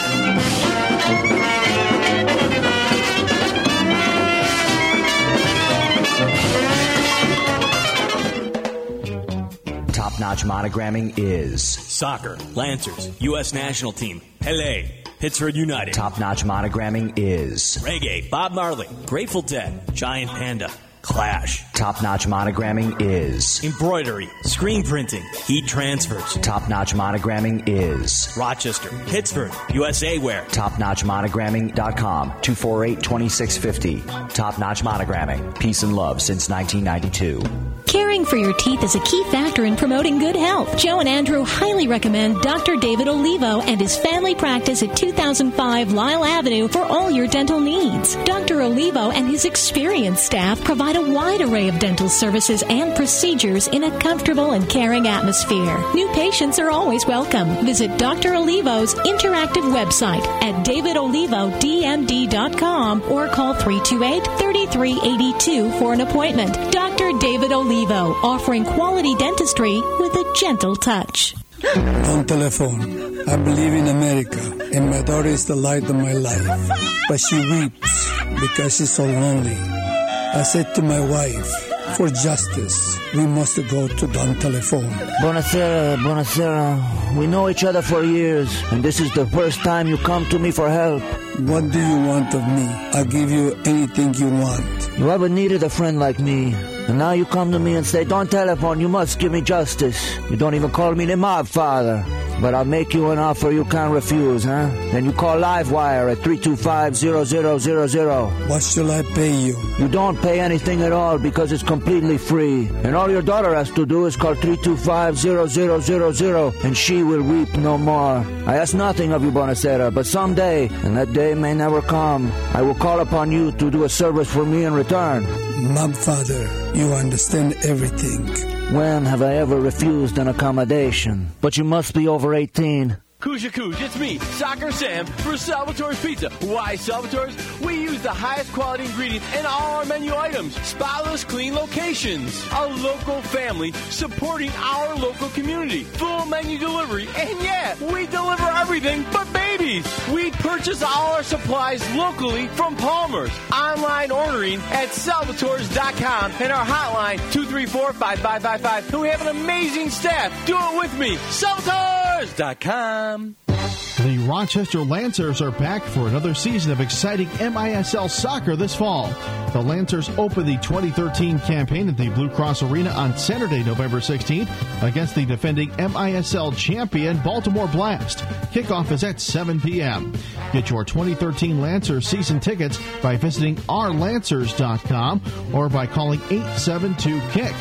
R: Top-notch monogramming is
J: Soccer, Lancers, U.S. National Team, Pele, Pittsburgh United.
R: Top-notch monogramming is
J: Reggae, Bob Marley, Grateful Dead, Giant Panda, Clash.
R: Top-notch monogramming is
J: Embroidery, screen printing, heat transfers.
R: Top-notch monogramming is
J: Rochester, Pittsburgh, USA Wear.
R: TopNotchMonogramming.com, 248-2650. Top-notch monogramming, peace and love since 1992.
N: Caring for your teeth is a key factor in promoting good health. Joe and Andrew highly recommend Dr. David Olivo and his family practice at 2005 Lyle Avenue for all your dental needs. Dr. Olivo and his experienced staff provide a wide array of dental services and procedures in a comfortable and caring atmosphere. New patients are always welcome. Visit Dr. Olivo's interactive website at davidolivodmd.com or call 328-3382 for an appointment. Dr. David Olivo, offering quality dentistry with a gentle touch.
V: On telephone, I believe in America, and my daughter is the light of my life. But she weeps because she's so lonely. I said to my wife, for justice, we must go to Don Telephone.
W: Buonasera. We know each other for years, and this is the first time you come to me for help.
V: What do you want of me? I'll give you anything you want.
W: You ever needed a friend like me? And now you come to me and say, Don Telephone, you must give me justice. You don't even call me the mob father. But I'll make you an offer you can't refuse, huh? Then you call Livewire at 325-0000.
V: What shall I pay you?
W: You don't pay anything at all because it's completely free. And all your daughter has to do is call 325-0000 and she will weep no more. I ask nothing of you, Bonacera, but someday, and that day may never come, I will call upon you to do a service for me in return.
V: Mob father, you understand everything.
W: When have I ever refused an accommodation? But you must be over 18.
M: Kuja Kuj, it's me, Soccer Sam, for Salvatore's Pizza. Why Salvatore's? We use the highest quality ingredients in all our menu items. Spotless, clean locations. A local family supporting our local community. Full menu delivery. And yeah, we deliver everything but babies. We purchase all our supplies locally from Palmer's. Online ordering at salvatores.com and our hotline 234-5555. And we have an amazing staff. Do it with me. Salvatores.com.
O: The Rochester Lancers are back for another season of exciting MISL soccer this fall. The Lancers open the 2013 campaign at the Blue Cross Arena on Saturday, November 16th against the defending MISL champion Baltimore Blast. Kickoff is at 7 p.m. Get your 2013 Lancers season tickets by visiting ourlancers.com or by calling 872-KICK.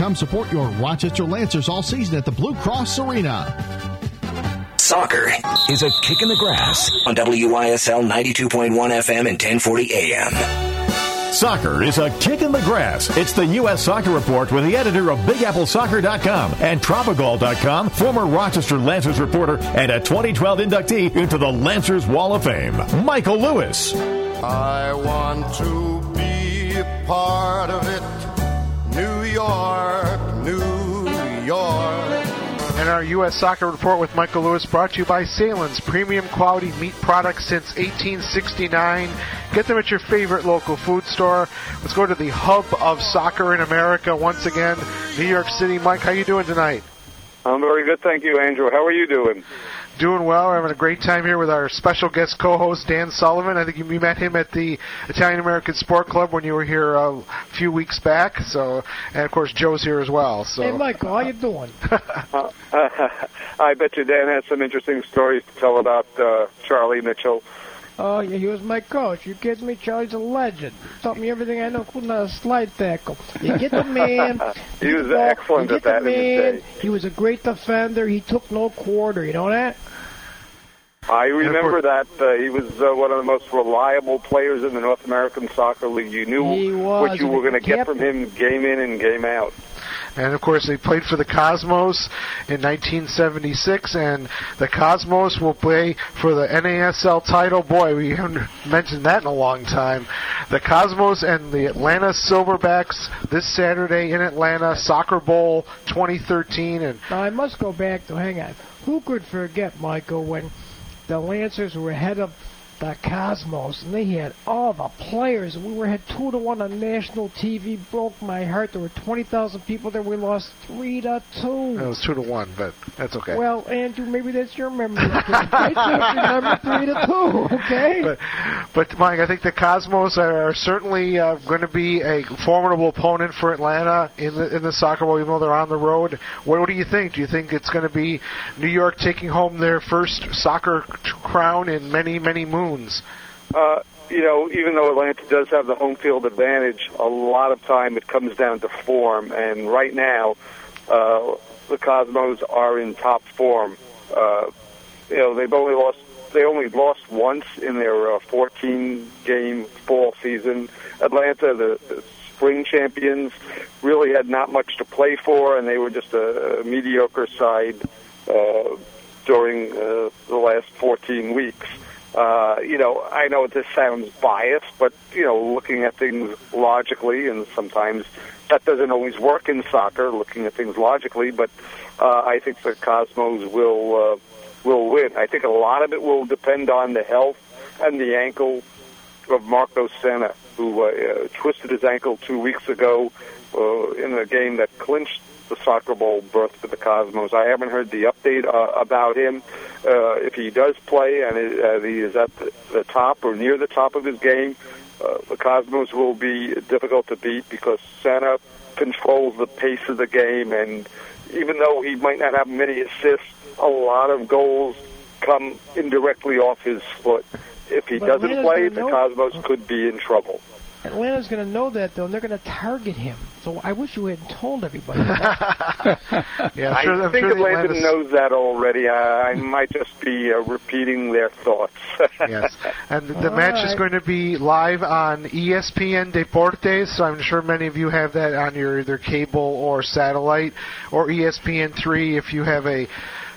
O: Come support your Rochester Lancers all season at the Blue Cross Arena.
I: Soccer is a kick in the grass on WYSL 92.1 FM and 1040 AM.
B: Soccer is a kick in the grass. It's the U.S. Soccer Report with the editor of BigAppleSoccer.com and Tropical.com, former Rochester Lancers reporter and a 2012 inductee into the Lancers Wall of Fame, Michael Lewis.
A: I want to be a part of it. New York, New York.
C: And our U.S. Soccer Report with Michael Lewis brought to you by Salen's premium quality meat products since 1869. Get them at your favorite local food store. Let's go to the hub of soccer in America once again, New York City. Mike, how you doing tonight?
G: I'm very good, thank you, Andrew. How are you doing?
C: Doing well. We're having a great time here with our special guest co-host, Dan Sullivan. I think you met him at the Italian-American Sport Club when you were here a few weeks back. So, and, of course, Joe's here as well. So.
E: Hey, Michael, how you doing?
G: I bet you Dan has some interesting stories to tell about Charlie Mitchell.
E: Oh, yeah, he was my coach. You kidding me? Charlie's a legend. Taught me everything I know, including how to slide tackle. You get the man.
G: He was excellent at that in his day.
E: He was a great defender. He took no quarter. You know that?
G: I remember that. He was one of the most reliable players in the North American Soccer League. You knew what you were going to get from him game in and game out.
C: And, of course, he played for the Cosmos in 1976, and the Cosmos will play for the NASL title. Boy, we haven't mentioned that in a long time. The Cosmos and the Atlanta Silverbacks this Saturday in Atlanta, Soccer Bowl 2013. And
E: now, I must go back to, hang on, who could forget, Michael, when the Lancers were ahead of the Cosmos, and they had all the players. We had 2-1 on national TV. Broke my heart. There were 20,000 people there. We lost 3-2.
C: It was 2-1, but that's okay.
E: Well, Andrew, maybe that's your memory. I just remember 3-2. Okay.
C: But Mike, I think the Cosmos are certainly going to be a formidable opponent for Atlanta in the Soccer Bowl, even though they're on the road. What do you think? Do you think it's going to be New York taking home their first soccer crown in many, many moons?
G: Even though Atlanta does have the home field advantage, a lot of time it comes down to form. And right now, the Cosmos are in top form. They only lost once in their 14-game fall season. Atlanta, the spring champions, really had not much to play for, and they were just a mediocre side during the last 14 weeks. I know this sounds biased, but, looking at things logically, and sometimes that doesn't always work in soccer, looking at things logically, but I think the Cosmos will win. I think a lot of it will depend on the health and the ankle of Marco Senna, who twisted his ankle 2 weeks ago in a game that clinched the Soccer Bowl berth for the Cosmos. I haven't heard the update about him. If he does play and he is at the top or near the top of his game, the Cosmos will be difficult to beat because Senna controls the pace of the game, and even though he might not have many assists, a lot of goals come indirectly off his foot. If he doesn't play, the Cosmos could be in trouble.
E: Atlanta's going to know that, though, and they're going to target him. So I wish you hadn't told everybody.
G: I think Atlanta knows that already. I might just be repeating their thoughts.
C: Yes. And the match is going to be live on ESPN Deportes, so I'm sure many of you have that on your either cable or satellite, or ESPN3 if you have the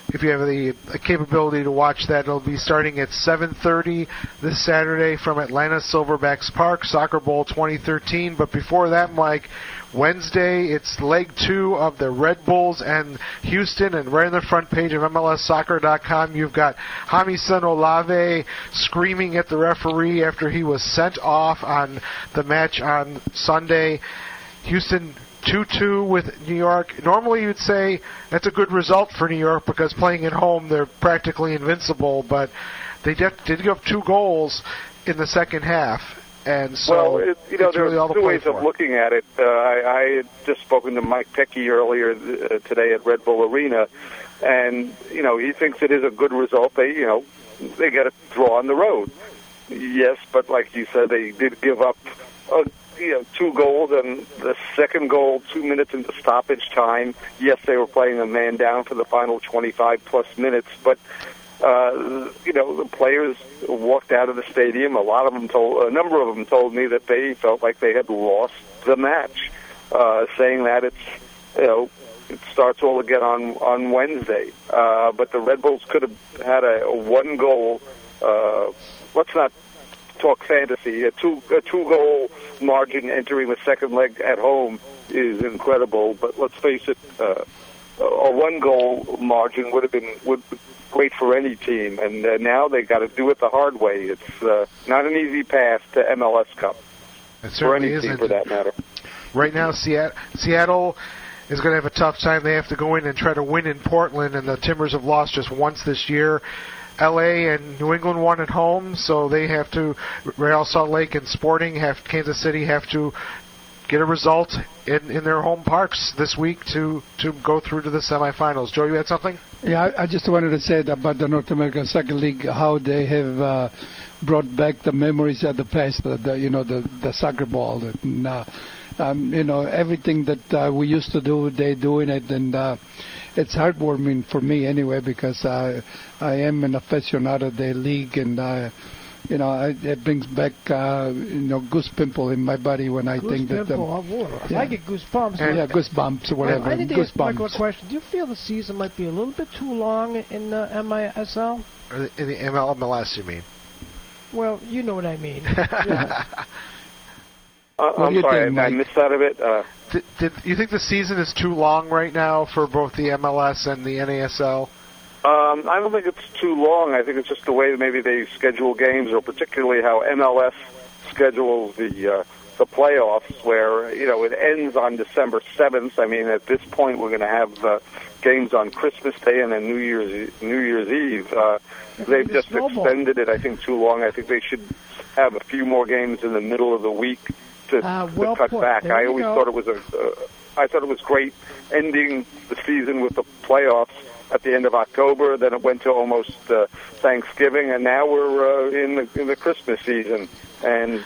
C: capability to watch that. It'll be starting at 7:30 this Saturday from Atlanta Silverbacks Park, Soccer Bowl 2013. But before that, Mike, Wednesday, it's leg 2 of the Red Bulls and Houston, and right on the front page of MLSsoccer.com, you've got Jamison Olave screaming at the referee after he was sent off on the match on Sunday. Houston 2-2 with New York. Normally you'd say that's a good result for New York because playing at home they're practically invincible, but they did give up 2 goals in the second half. And so,
G: there's
C: really
G: two ways of looking at it. I had just spoken to Mike Pecky earlier today at Red Bull Arena, and he thinks it is a good result. They get a draw on the road. Yes, but like you said, they did give up 2 goals, and the second goal 2 minutes into stoppage time. Yes, they were playing a man down for the final 25-plus minutes, but the players walked out of the stadium. A number of them told me that they felt like they had lost the match, saying that it starts all again on Wednesday. But the Red Bulls could have had a 1-goal. Let's not talk fantasy. A two-goal margin entering the second leg at home is incredible. But let's face it, a 1-goal margin would be great for any team. And now they got to do it the hard way. It's not an easy path to MLS Cup for any team, for that matter.
C: Right now, Seattle is going to have a tough time. They have to go in and try to win in Portland, and the Timbers have lost just once this year. L.A. and New England won at home, so they have to. Real Salt Lake and Sporting Kansas City have to get a result in their home parks this week to go through to the semifinals. Joe, you had something?
D: Yeah, I just wanted to say about the North American Soccer League, how they have brought back the memories of the past, the soccer ball. And, everything that we used to do, they're doing it, and it's heartwarming for me anyway, because I am an aficionado of the league, and it brings back goose pimple in my body when I think that.
E: I get goosebumps.
D: Yeah, goosebumps or whatever.
E: I need to ask Michael a question. Do you feel the season might be a little bit too long in the MISL?
C: In the MLS, you mean?
E: Well, you know what I mean.
G: I'm sorry, I missed out of it.
C: Did you think the season is too long right now for both the MLS and the NASL?
G: I don't think it's too long. I think it's just the way that maybe they schedule games, or particularly how MLS schedules the playoffs, where it ends on December 7th. I mean, at this point, we're going to have games on Christmas Day and then New Year's Eve. They've just extended it, I think, too long. I think they should have a few more games in the middle of the week to cut back. I always thought it was I thought it was great ending the season with the playoffs at the end of October. Then it went to almost Thanksgiving, and now we're in the Christmas season. And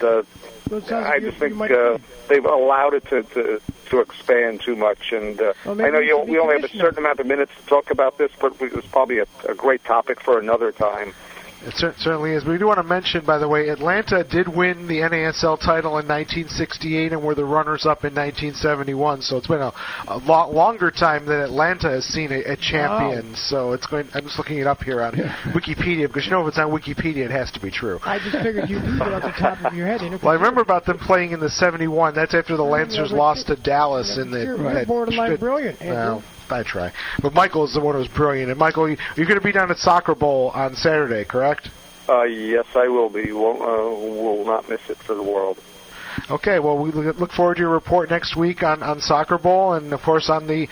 G: I just think they've allowed it to expand too much. And I know we only have a certain amount of minutes to talk about this, but it was probably a great topic for another time.
C: It certainly is. We do want to mention, by the way, Atlanta did win the NASL title in 1968 and were the runners-up in 1971. So it's been a lot longer time than Atlanta has seen a champion. Wow. So it's going. I'm just looking it up here on Wikipedia, because if it's on Wikipedia, it has to be true.
E: I just figured you knew it off the top of your head.
C: Well, I remember about them playing in the 71. That's after the Lancers lost to Dallas in the.
E: You're borderline brilliant, Andrew.
C: Well, I try. But Michael is the one who was brilliant. And Michael, you're going to be down at Soccer Bowl on Saturday, correct?
G: Yes, I will be. Will not miss it for the world.
C: Okay, well, we look forward to your report next week on Soccer Bowl, and of course on the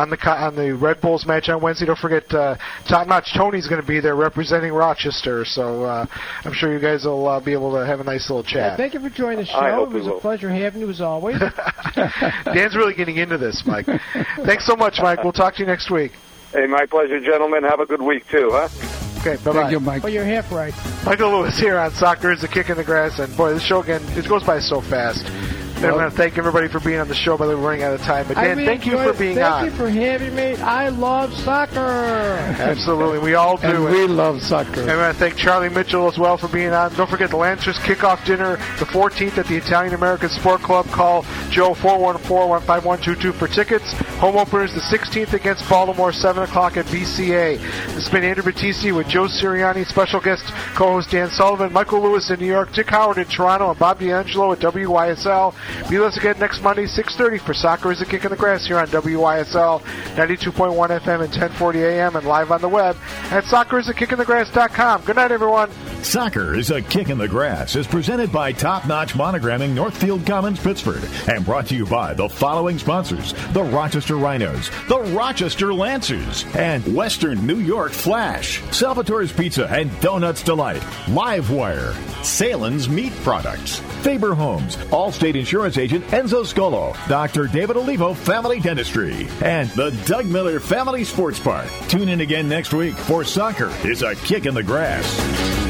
C: Red Bulls match on Wednesday. Don't forget, Top Notch Tony's going to be there representing Rochester, so I'm sure you guys will be able to have a nice little chat.
E: Yeah, thank you for joining the show. It was a pleasure having you as always.
C: Dan's really getting into this, Mike. Thanks so much, Mike. We'll talk to you next week.
G: Hey, my pleasure, gentlemen. Have a good week too, huh?
C: Okay, bye-bye.
D: Thank you, Mike.
E: Well, you're half right.
C: Michael Lewis here on Soccer is a Kick in the Grass, and boy, this show again, it goes by so fast. I want to thank everybody for being on the show, by the way, we're running out of time. But Dan, thank you for being on.
E: Thank you for having me. I love soccer.
C: Absolutely, we all do.
D: And we love soccer.
C: And I want to thank Charlie Mitchell as well for being on. Don't forget the Lancers kickoff dinner the 14th at the Italian American Sport Club. Call Joe 414-15122 for tickets. Home openers the 16th against Baltimore, 7 o'clock at BCA. This has been Andrew Battisti with Joe Sirianni, special guest co-host Dan Sullivan, Michael Lewis in New York, Dick Howard in Toronto, and Bob D'Angelo at WYSL. Be with us again next Monday, 6:30 for Soccer is a Kick in the Grass here on WYSL 92.1 FM and 1040 AM, and live on the web at soccerisakickinthegrass.com. Good night, everyone.
B: Soccer is a Kick in the Grass is presented by Top Notch Monogramming, Northfield Commons, Pittsford, and brought to you by the following sponsors: the Rochester Rhinos, the Rochester Lancers, and Western New York Flash, Salvatore's Pizza and Donuts Delight, Livewire, Salen's Meat Products, Faber Homes, Allstate Insurance Agent Enzo Scolo, Dr. David Olivo Family Dentistry, and the Doug Miller Family Sports Park. Tune in again next week for Soccer is a Kick in the Grass.